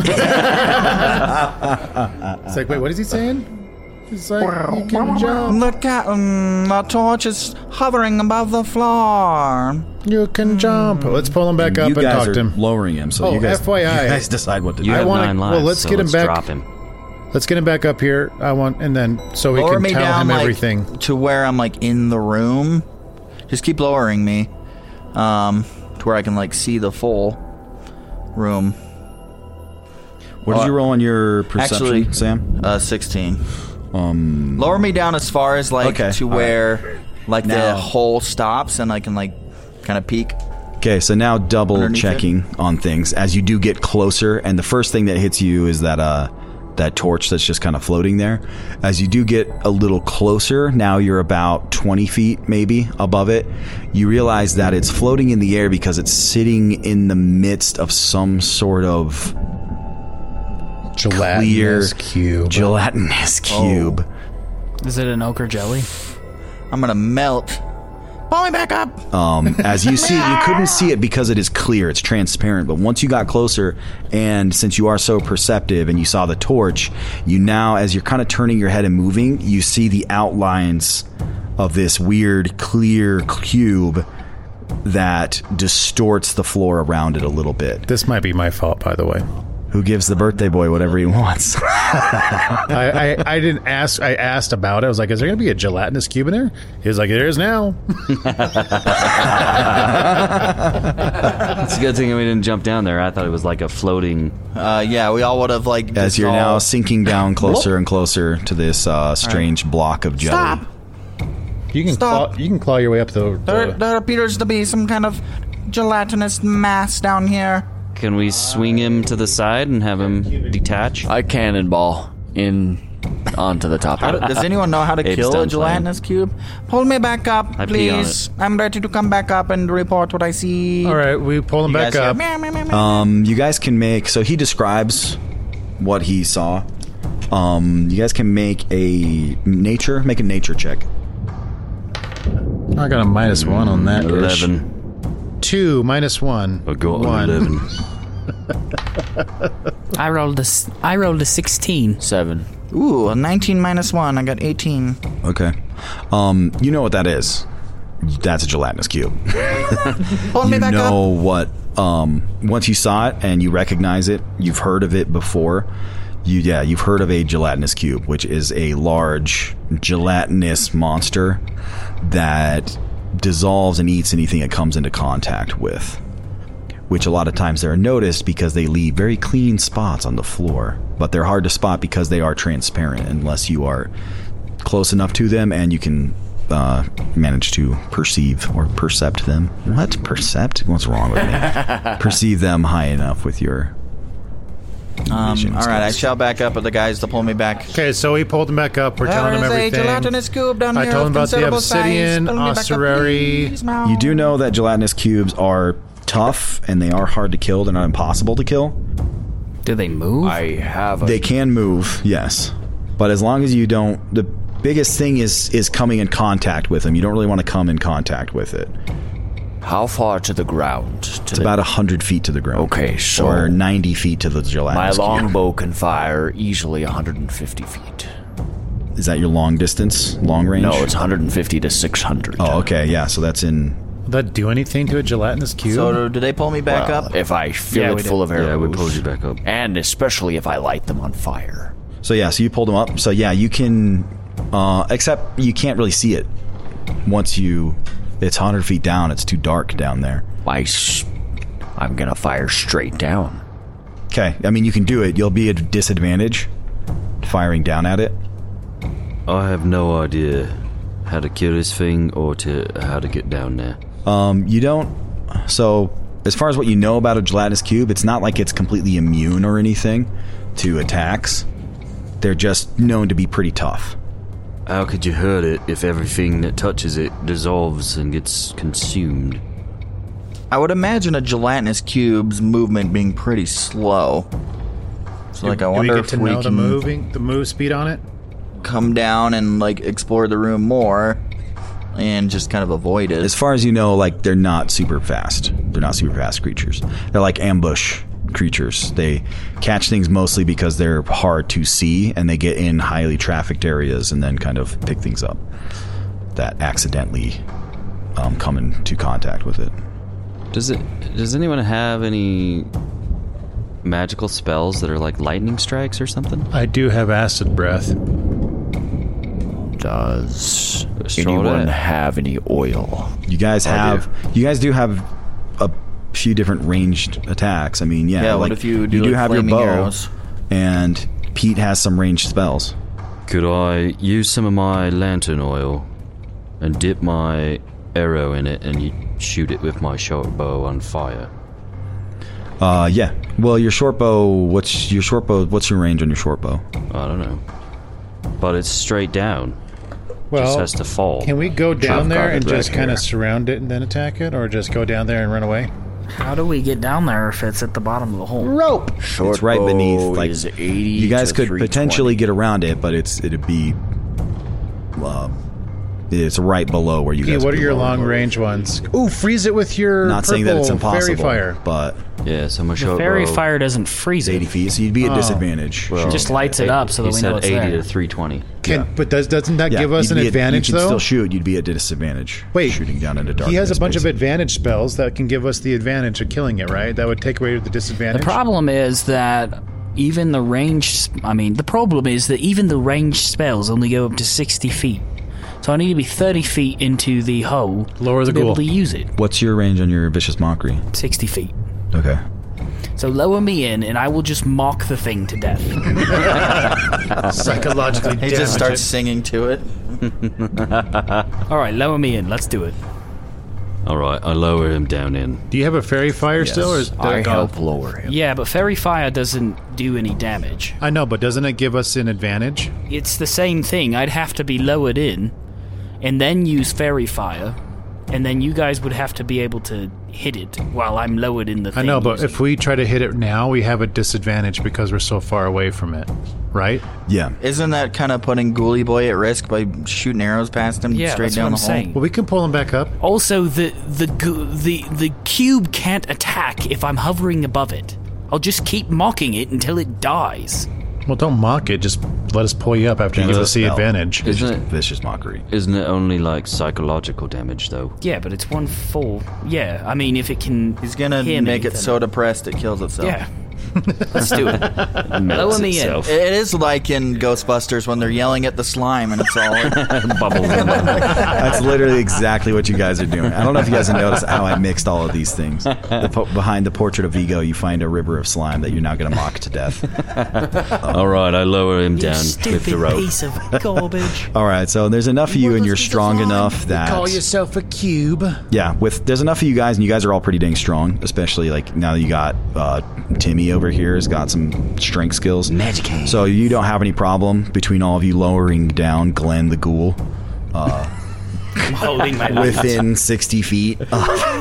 It's like, wait, what is he saying? It's like, you can jump. The torch is hovering above the floor. You can jump. Let's pull him back up and talk to him. Lowering him, so you guys decide what to do. You have 9 lives, well, let's get him back. Drop him. Let's get him back up here. And then so we Lower can me tell down, him everything to where I'm in the room. Just keep lowering me, to where I can see the full room. What did you roll on your perception, Sam? 16. Lower me down as far as to where the hole stops, and I can kind of peek. Okay, so now double Underneath checking on things as you do get closer, and the first thing that hits you is that torch that's just kind of floating there. As you do get a little closer, now you're about 20 feet maybe above it, you realize that it's floating in the air because it's sitting in the midst of some sort of gelatinous cube. Cube. Is it an ochre jelly? I'm gonna melt. Pull me back up. As you see, you couldn't see it because it is clear, it's transparent, but once you got closer, and since you are so perceptive and you saw the torch, you now, as you're kind of turning your head and moving, you see the outlines of this weird clear cube that distorts the floor around it a little bit. This might be my fault, by the way. Who gives the birthday boy whatever he wants? I didn't ask. I asked about it. I was like, is there going to be a gelatinous cube in there? He was like, there is now. It's a good thing we didn't jump down there. I thought it was like a floating... Yeah, we all would have As you're now sinking down closer and closer to this strange block of jelly. Stop! You can claw your way up the... There appears to be some kind of gelatinous mass down here. Can we swing him to the side and have him detach? I cannonball onto the top of it. Does anyone know how to kill a gelatinous cube? Pull me back up, please. I'm ready to come back up and report what I see. All right, we pull him back up. You guys can make... So he describes what he saw. You guys can make a nature check. I got a -1 on that. 11. 2 -1. I got 1. 11. I rolled a 16. 7. Ooh, a 19 -1. I got 18. Okay. You know what that is. That's a gelatinous cube. Pull me back up. What, once you saw it and you recognize it, you've heard of it before, You've heard of a gelatinous cube, which is a large gelatinous monster that dissolves and eats anything it comes into contact with, which a lot of times they're noticed because they leave very clean spots on the floor, but they're hard to spot because they are transparent unless you are close enough to them and you can manage to perceive or percept them. What? Percept? What's wrong with me? Perceive them high enough with your all right, I shall back up with the guys to pull me back. Okay, so we pulled him back up. We're telling him everything. There's a gelatinous cube down here. I told him about the obsidian, ossuary. You do know that gelatinous cubes are tough and they are hard to kill. They're not impossible to kill. Do they move? They can move, yes. But as long as you don't... The biggest thing is coming in contact with them. You don't really want to come in contact with it. How far to the ground? It's about 100 feet to the ground. Okay, so... Or 90 feet to the gelatinous My cube. longbow can fire easily 150 feet. Is that your long distance? Long range? No, it's 150 to 600. Oh, okay, yeah, so that's in... Will that do anything to a gelatinous cube? So do they pull me back up? If I fill it full of arrows. Yeah, we pulled you back up. And especially if I light them on fire. So you pulled them up. So yeah, you can... except you can't really see it. Once you... It's 100 feet down. It's too dark down there. I'm going to fire straight down. Okay. I mean, you can do it. You'll be at a disadvantage firing down at it. I have no idea how to kill this thing or how to get down there. You don't... So, as far as what you know about a gelatinous cube, it's not like it's completely immune or anything to attacks. They're just known to be pretty tough. How could you hurt it if everything that touches it dissolves and gets consumed? I would imagine a gelatinous cube's movement being pretty slow. So, I wonder if we can the move speed on it. Come down and explore the room more, and just kind of avoid it. As far as you know, they're not super fast. They're not super fast creatures. They're like ambush creatures. They catch things mostly because they're hard to see, and they get in highly trafficked areas and then kind of pick things up that accidentally come into contact with it. Does anyone have any magical spells that are like lightning strikes or something? I do have acid breath. Does anyone have any oil? You guys do have a few different ranged attacks. I mean, what if you do have your bow, arrows? And Pete has some ranged spells. Could I use some of my lantern oil and dip my arrow in it and shoot it with my short bow on fire? Yeah. Well, your short bow. What's your range on your short bow? I don't know, but it's straight down. Well, just has to fall. Can we go down there and just kind of surround it and then attack it, or just go down there and run away? How do we get down there if it's at the bottom of the hole? Rope. It's right beneath. Is 80 you guys to could 320. potentially get around it, but it'd be. It's right below where you guys. What are your long range ones? Ooh, freeze it with your. Not saying that it's Fairy impossible, fire. but yeah, so my short fairy bow, fire doesn't freeze it. 80 feet, so you'd be at disadvantage. It just lights it up so that we know it's 80 there. to 320. But doesn't that give us an advantage, you can though? still shoot. You'd be at disadvantage. Wait, shooting down into darkness. He has a bunch basically. of advantage spells that can give us the advantage of killing it, right? That would take away the disadvantage. The problem is that even the ranged spells only go up to 60 feet. So I need to be 30 feet into the hole to be able to use it. What's your range on your Vicious Mockery? 60 feet. Okay. So lower me in, and I will just mock the thing to death. Psychologically He just starts singing to it. All right, lower me in. Let's do it. All right, I lower him down in. Do you have a fairy fire still? Or is I help lower him. Yeah, but fairy fire doesn't do any damage. I know, but doesn't it give us an advantage? It's the same thing. I'd have to be lowered in, and then use fairy fire, and then you guys would have to be able to hit it while I'm lowered in the thing. I know, but if we try to hit it now, we have a disadvantage because we're so far away from it, right? Yeah. Isn't that kind of putting Ghoulie Boy at risk by shooting arrows past him straight down the hole? saying. Well, we can pull him back up. Also, the cube can't attack if I'm hovering above it. I'll just keep mocking it until it dies. Well, don't mock it. Just let us pull you up after you give us the advantage. Isn't it Vicious Mockery? Isn't it only like psychological damage though? Yeah, but it's 1/4. Yeah, I mean, if it can. He's gonna make it so depressed it kills itself. Yeah. Let's do it. Lower me in. It is like in Ghostbusters when they're yelling at the slime and it's all bubbles. That's literally exactly what you guys are doing. I don't know if you guys have noticed how I mixed all of these things. Behind the portrait of Vigo, you find a river of slime that you're now going to mock to death. All right, I lower him down with the rope. Piece of garbage. All right, so there's enough of you, and you're strong enough that call yourself a cube. Yeah, there's enough of you guys, and you guys are all pretty dang strong. Especially like now that you got Timmy over here has got some strength skills. Magic hand. So you don't have any problem between all of you lowering down Glenn the Ghoul. I'm holding my within 60 feet of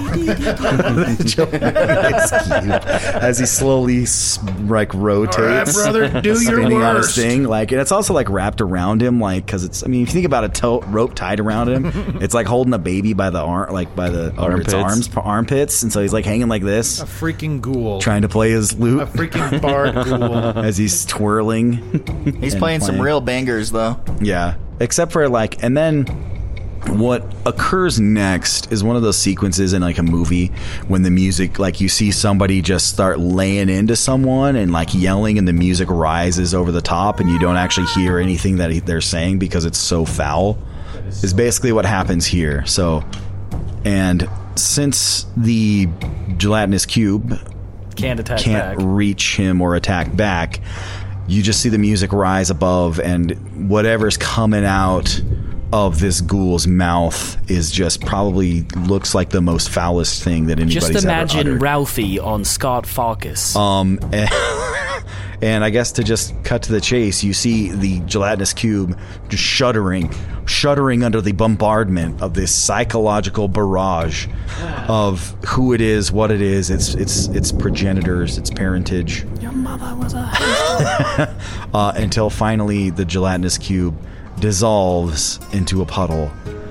as he slowly rotates. All right, brother, do spinning your on his worst. thing, and it's also wrapped around him, because it's. I mean, if you think about a rope tied around him, it's like holding a baby by the arm, armpits, and so he's hanging like this. A freaking ghoul trying to play his lute. A freaking bard ghoul as he's twirling. He's playing some real bangers, though. Yeah, except for and then. What occurs next is one of those sequences in a movie when the music, you see somebody just start laying into someone and yelling, and the music rises over the top, and you don't actually hear anything that they're saying because it's so foul. Is basically what happens here. So, and since the gelatinous cube can't reach him or attack back, you just see the music rise above, and whatever's coming out of this ghoul's mouth is just probably looks like the most foulest thing that anybody's just imagine ever uttered. Ralphie on Scott Farkas. And I guess to just cut to the chase, you see the gelatinous cube just shuddering under the bombardment of this psychological barrage of who it is, what it is, its progenitors, its parentage. Your mother was a until finally the gelatinous cube dissolves into a puddle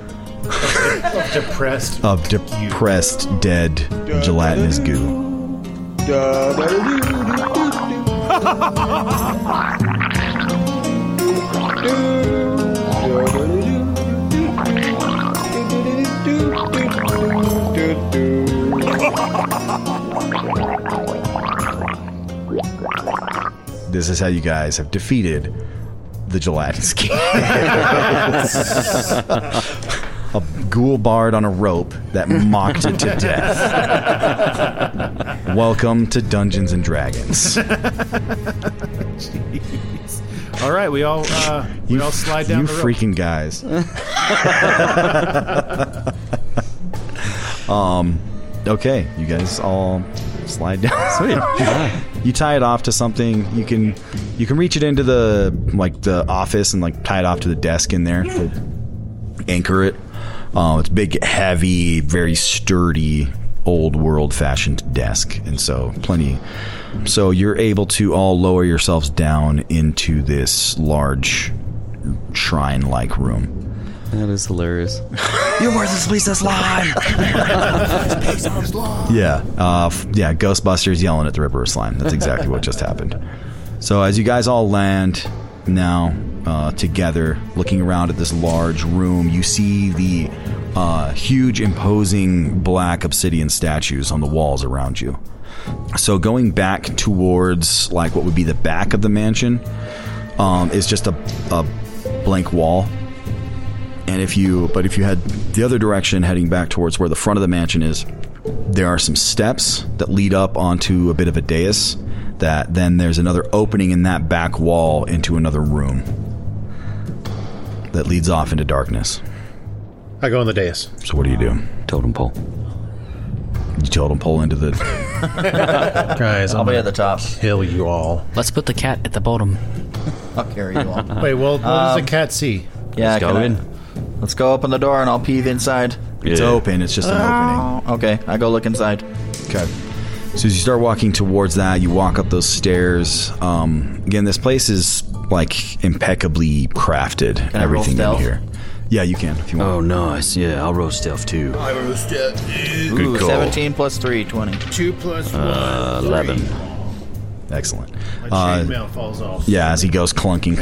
of depressed dead gelatinous goo. This is how you guys have defeated the gelatinous king. A ghoul bard on a rope that mocked it to death. Welcome to Dungeons and Dragons. All right, we all slide down the rope. You freaking guys. Okay, you guys all slide down. Sweet. You tie it off to something. You can reach it into the office and tie it off to the desk in there. Anchor it. It's big, heavy, very sturdy, old world fashioned desk, and so you're able to all lower yourselves down into this large shrine like room. That is hilarious. You worthless piece of slime. Yeah, Ghostbusters yelling at the River of Slime. That's exactly what just happened. So as you guys all land now together, looking around at this large room, you see the huge, imposing black obsidian statues on the walls around you. So going back towards what would be the back of the mansion is just a blank wall. And if you head the other direction, heading back towards where the front of the mansion is, there are some steps that lead up onto a bit of a dais. That then there's another opening in that back wall into another room that leads off into darkness. I go on the dais. So what do you do? Totem pole. You totem pole into the... Guys, I'll be at the top. Kill you all. Let's put the cat at the bottom. I'll carry you all. Wait, well, what does the cat see? Yeah, let's go in. Let's go open the door and I'll peeve inside. It's open. It's just an opening. Okay, I go look inside. Okay. So as you start walking towards that, you walk up those stairs. Again, this place is impeccably crafted. Can everything in here. Yeah, you can if you want. Oh, nice. Yeah, I'll roast stealth too. I roll stealth. Good call. 17 plus 3, 20. 2 plus 1. 11. Excellent. My chainmail falls off. Yeah, as he goes clunking.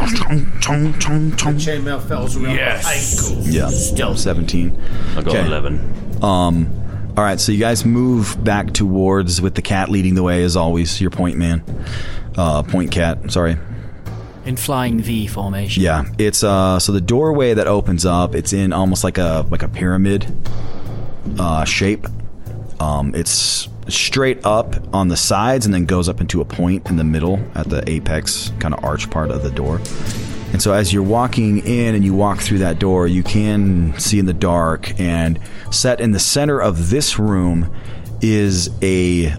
Chainmail falls around my ankles. Yeah, 17. I'll go 11. All All right, so you guys move back towards, with the cat leading the way as always. Your point man, point cat. Sorry. In flying V formation. Yeah, it's so the doorway that opens up. It's in almost like a pyramid shape. It's straight up on the sides and then goes up into a point in the middle at the apex kind of arch part of the door. And so as you're walking in and you walk through that door, you can see in the dark, and set in the center of this room is a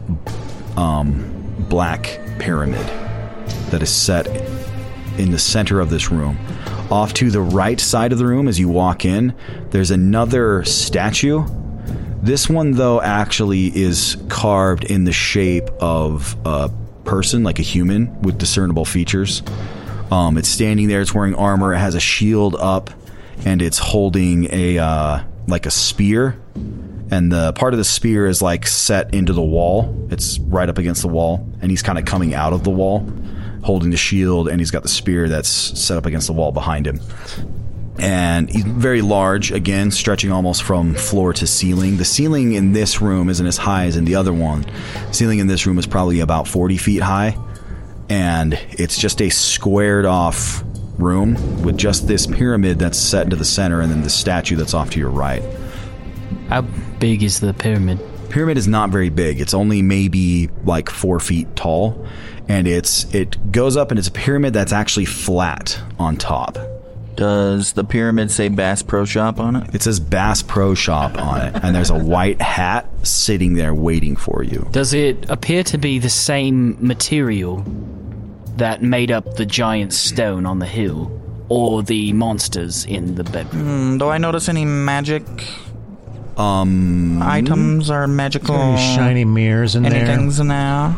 black pyramid that is set in the center of this room. Off to the right side of the room as you walk in, there's another statue. This one, though, actually is carved in the shape of a person, like a human, with discernible features. It's standing there, it's wearing armor, it has a shield up, and it's holding a spear. And the part of the spear is like set into the wall. It's right up against the wall, and he's kind of coming out of the wall, holding the shield, and he's got the spear that's set up against the wall behind him. And he's very large, again, stretching almost from floor to ceiling. The ceiling in this room isn't as high as in the other one. The ceiling in this room is probably about 40 feet high. And it's just a squared off room with just this pyramid that's set into the center, and then the statue that's off to your right. How big is the pyramid? Pyramid is not very big. It's only maybe like 4 feet tall. And it goes up, and it's a pyramid that's actually flat on top. Does the pyramid say Bass Pro Shop on it? It says Bass Pro Shop on it, and there's a white hat sitting there waiting for you. Does it appear to be the same material that made up the giant stone on the hill, or the monsters in the bedroom? Do I notice any magic items or magical shiny mirrors in there? Anything's in there?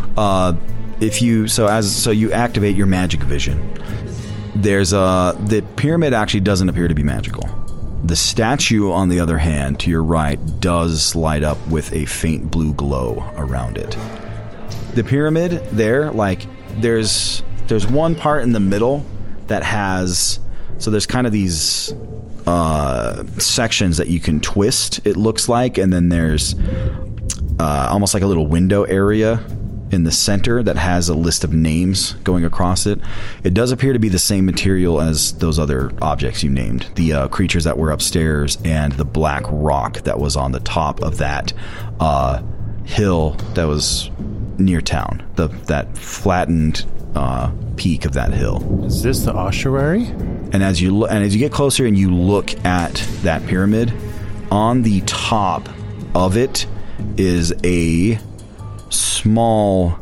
So you activate your magic vision. There's the pyramid actually doesn't appear to be magical. The statue, on the other hand, to your right, does light up with a faint blue glow around it. The pyramid there, like, there's one part in the middle that has, so there's kind of these sections that you can twist, it looks like, and then there's almost like a little window area in the center that has a list of names going across it. It does appear to be the same material as those other objects you named. The creatures that were upstairs and the black rock that was on the top of that hill that was near town. That flattened peak of that hill. Is this the ossuary? And as you get closer and you look at that pyramid, on the top of it is a small,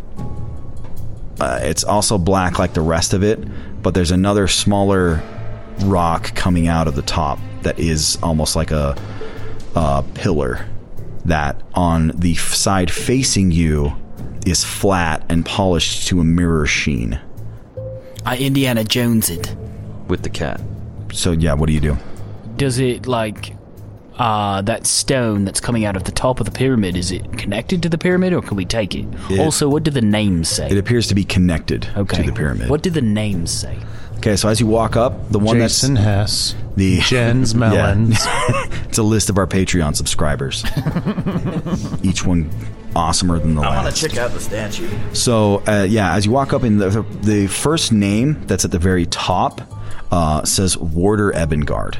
it's also black like the rest of it, but there's another smaller rock coming out of the top that is almost like a pillar that on the side facing you is flat and polished to a mirror sheen. I Indiana Jones it. With the cat. So yeah, what do you do? Does it, like, that stone that's coming out of the top of the pyramid, is it connected to the pyramid, or can we take it? Also, what do the names say? It appears to be connected to the pyramid. What do the names say? Okay, so as you walk up, the one Jason that's... Hess. The Jen's Melons. It's a list of our Patreon subscribers. Each one awesomer than the last. I want to check out the statue. So, as you walk up, in the first name that's at the very top says Warder Ebengard.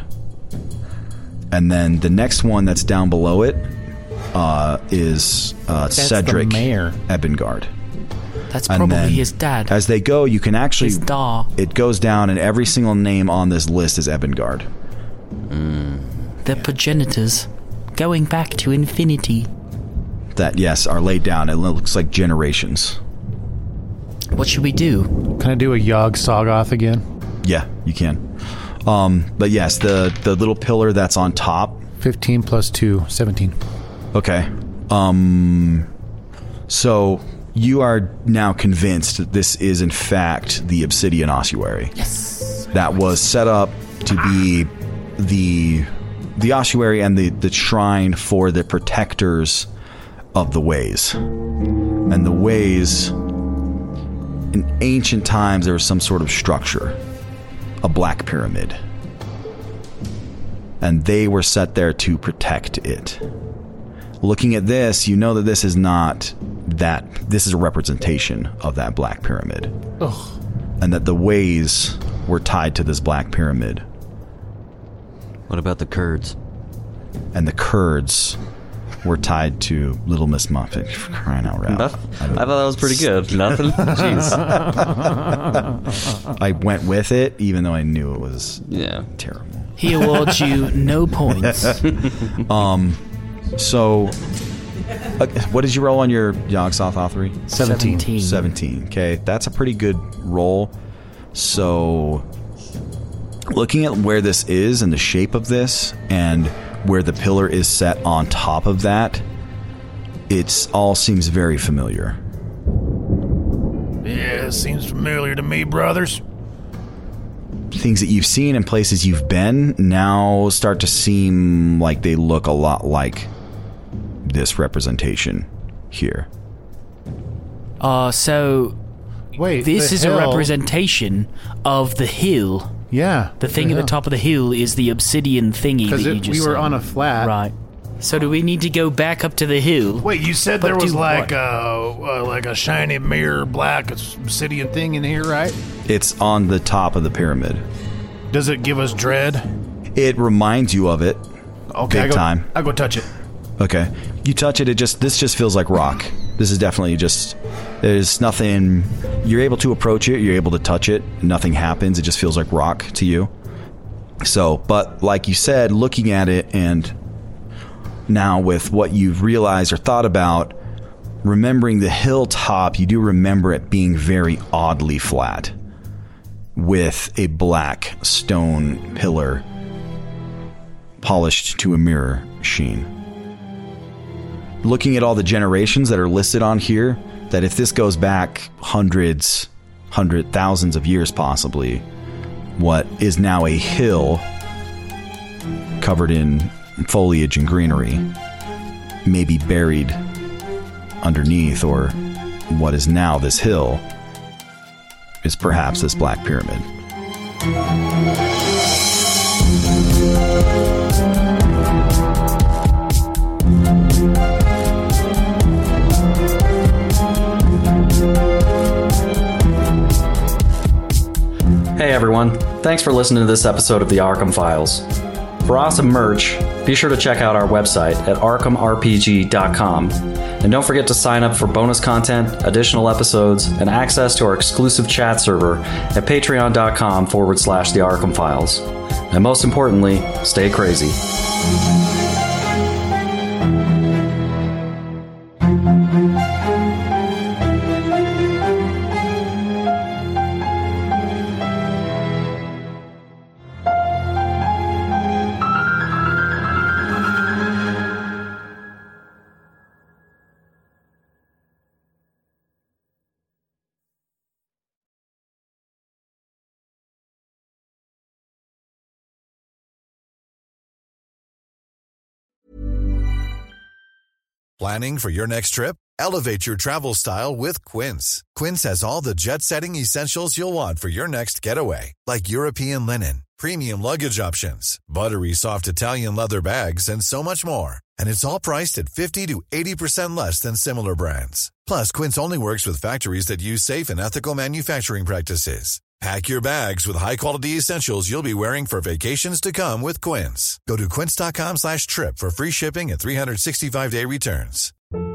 And then the next one that's down below it is Cedric Ebengard. That's probably his dad. As they go, you can actually... His da. It goes down, and every single name on this list is Ebengard. Their progenitors, going back to infinity. That, yes, are laid down. It looks like generations. What should we do? Can I do a Yogg Sothoth again? Yeah, you can. But yes, the little pillar that's on top. 15 plus 2, 17. Okay. So you are now convinced that this is in fact the Obsidian Ossuary. Yes. That was set up to be the ossuary and the shrine for the protectors of the Ways. And the Ways, in ancient times, there was some sort of structure. A black pyramid. And they were set there to protect it. Looking at this, you know that this is not that. This is a representation of that Black Pyramid. Ugh. And that the ways were tied to this Black Pyramid. What about the Kurds? And the Kurds were tied to Little Miss Muffet, for crying out loud. I thought that was pretty good. Nothing? Jeez. I went with it, even though I knew it was terrible. He awards you no points. So, what did you roll on your Yogg-Sothoth Authority? 17. Okay, that's a pretty good roll. So, looking at where this is and the shape of this, and where the pillar is set on top of that, it all seems very familiar. Yeah, it seems familiar to me, brothers. Things that you've seen and places you've been now start to seem like they look a lot like this representation here. So wait, this is hill. a representation of the hill. Yeah. The thing at the top of the hill is the obsidian thingy that you just we were saw. on a flat. Right. So do we need to go back up to the hill? Wait, you said there was like a shiny mirror black obsidian thing in here, right? It's on the top of the pyramid. Does it give us dread? It reminds you of it. Okay, big time. I go touch it. Okay. You touch it, this just feels like rock. This is definitely just, there's nothing, you're able to approach it, you're able to touch it, nothing happens, it just feels like rock to you. So, but like you said, looking at it, and now with what you've realized or thought about, remembering the hilltop, you do remember it being very oddly flat, with a black stone pillar polished to a mirror sheen. Looking at all the generations that are listed on here, that if this goes back thousands of years possibly, what is now a hill covered in foliage and greenery may be buried underneath, or what is now this hill is perhaps this Black Pyramid. Hey everyone, thanks for listening to this episode of the Arkham Files. For awesome merch, be sure to check out our website at arkhamrpg.com. And don't forget to sign up for bonus content, additional episodes, and access to our exclusive chat server at patreon.com/the Arkham Files. And most importantly, stay crazy. Planning for your next trip? Elevate your travel style with Quince. Quince has all the jet-setting essentials you'll want for your next getaway, like European linen, premium luggage options, buttery soft Italian leather bags, and so much more. And it's all priced at 50 to 80% less than similar brands. Plus, Quince only works with factories that use safe and ethical manufacturing practices. Pack your bags with high-quality essentials you'll be wearing for vacations to come with Quince. Go to quince.com/trip for free shipping and 365-day returns.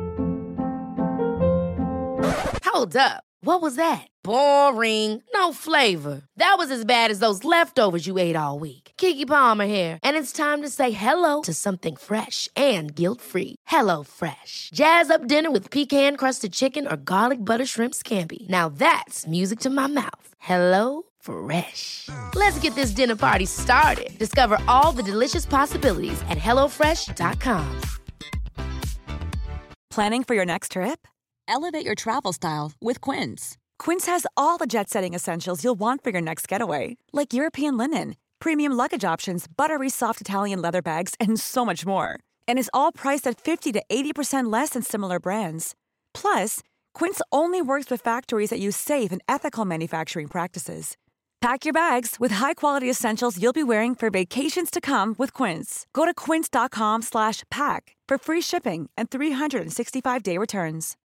Hold up. What was that? Boring. No flavor. That was as bad as those leftovers you ate all week. Keke Palmer here. And it's time to say hello to something fresh and guilt-free. Hello Fresh. Jazz up dinner with pecan-crusted chicken or garlic butter shrimp scampi. Now that's music to my mouth. Hello Fresh. Let's get this dinner party started. Discover all the delicious possibilities at hellofresh.com. Planning for your next trip? Elevate your travel style with Quince. Quince has all the jet-setting essentials you'll want for your next getaway, like European linen, premium luggage options, buttery soft Italian leather bags, and so much more. And is all priced at 50 to 80% less than similar brands. Plus, Quince only works with factories that use safe and ethical manufacturing practices. Pack your bags with high-quality essentials you'll be wearing for vacations to come with Quince. Go to quince.com/pack for free shipping and 365-day returns.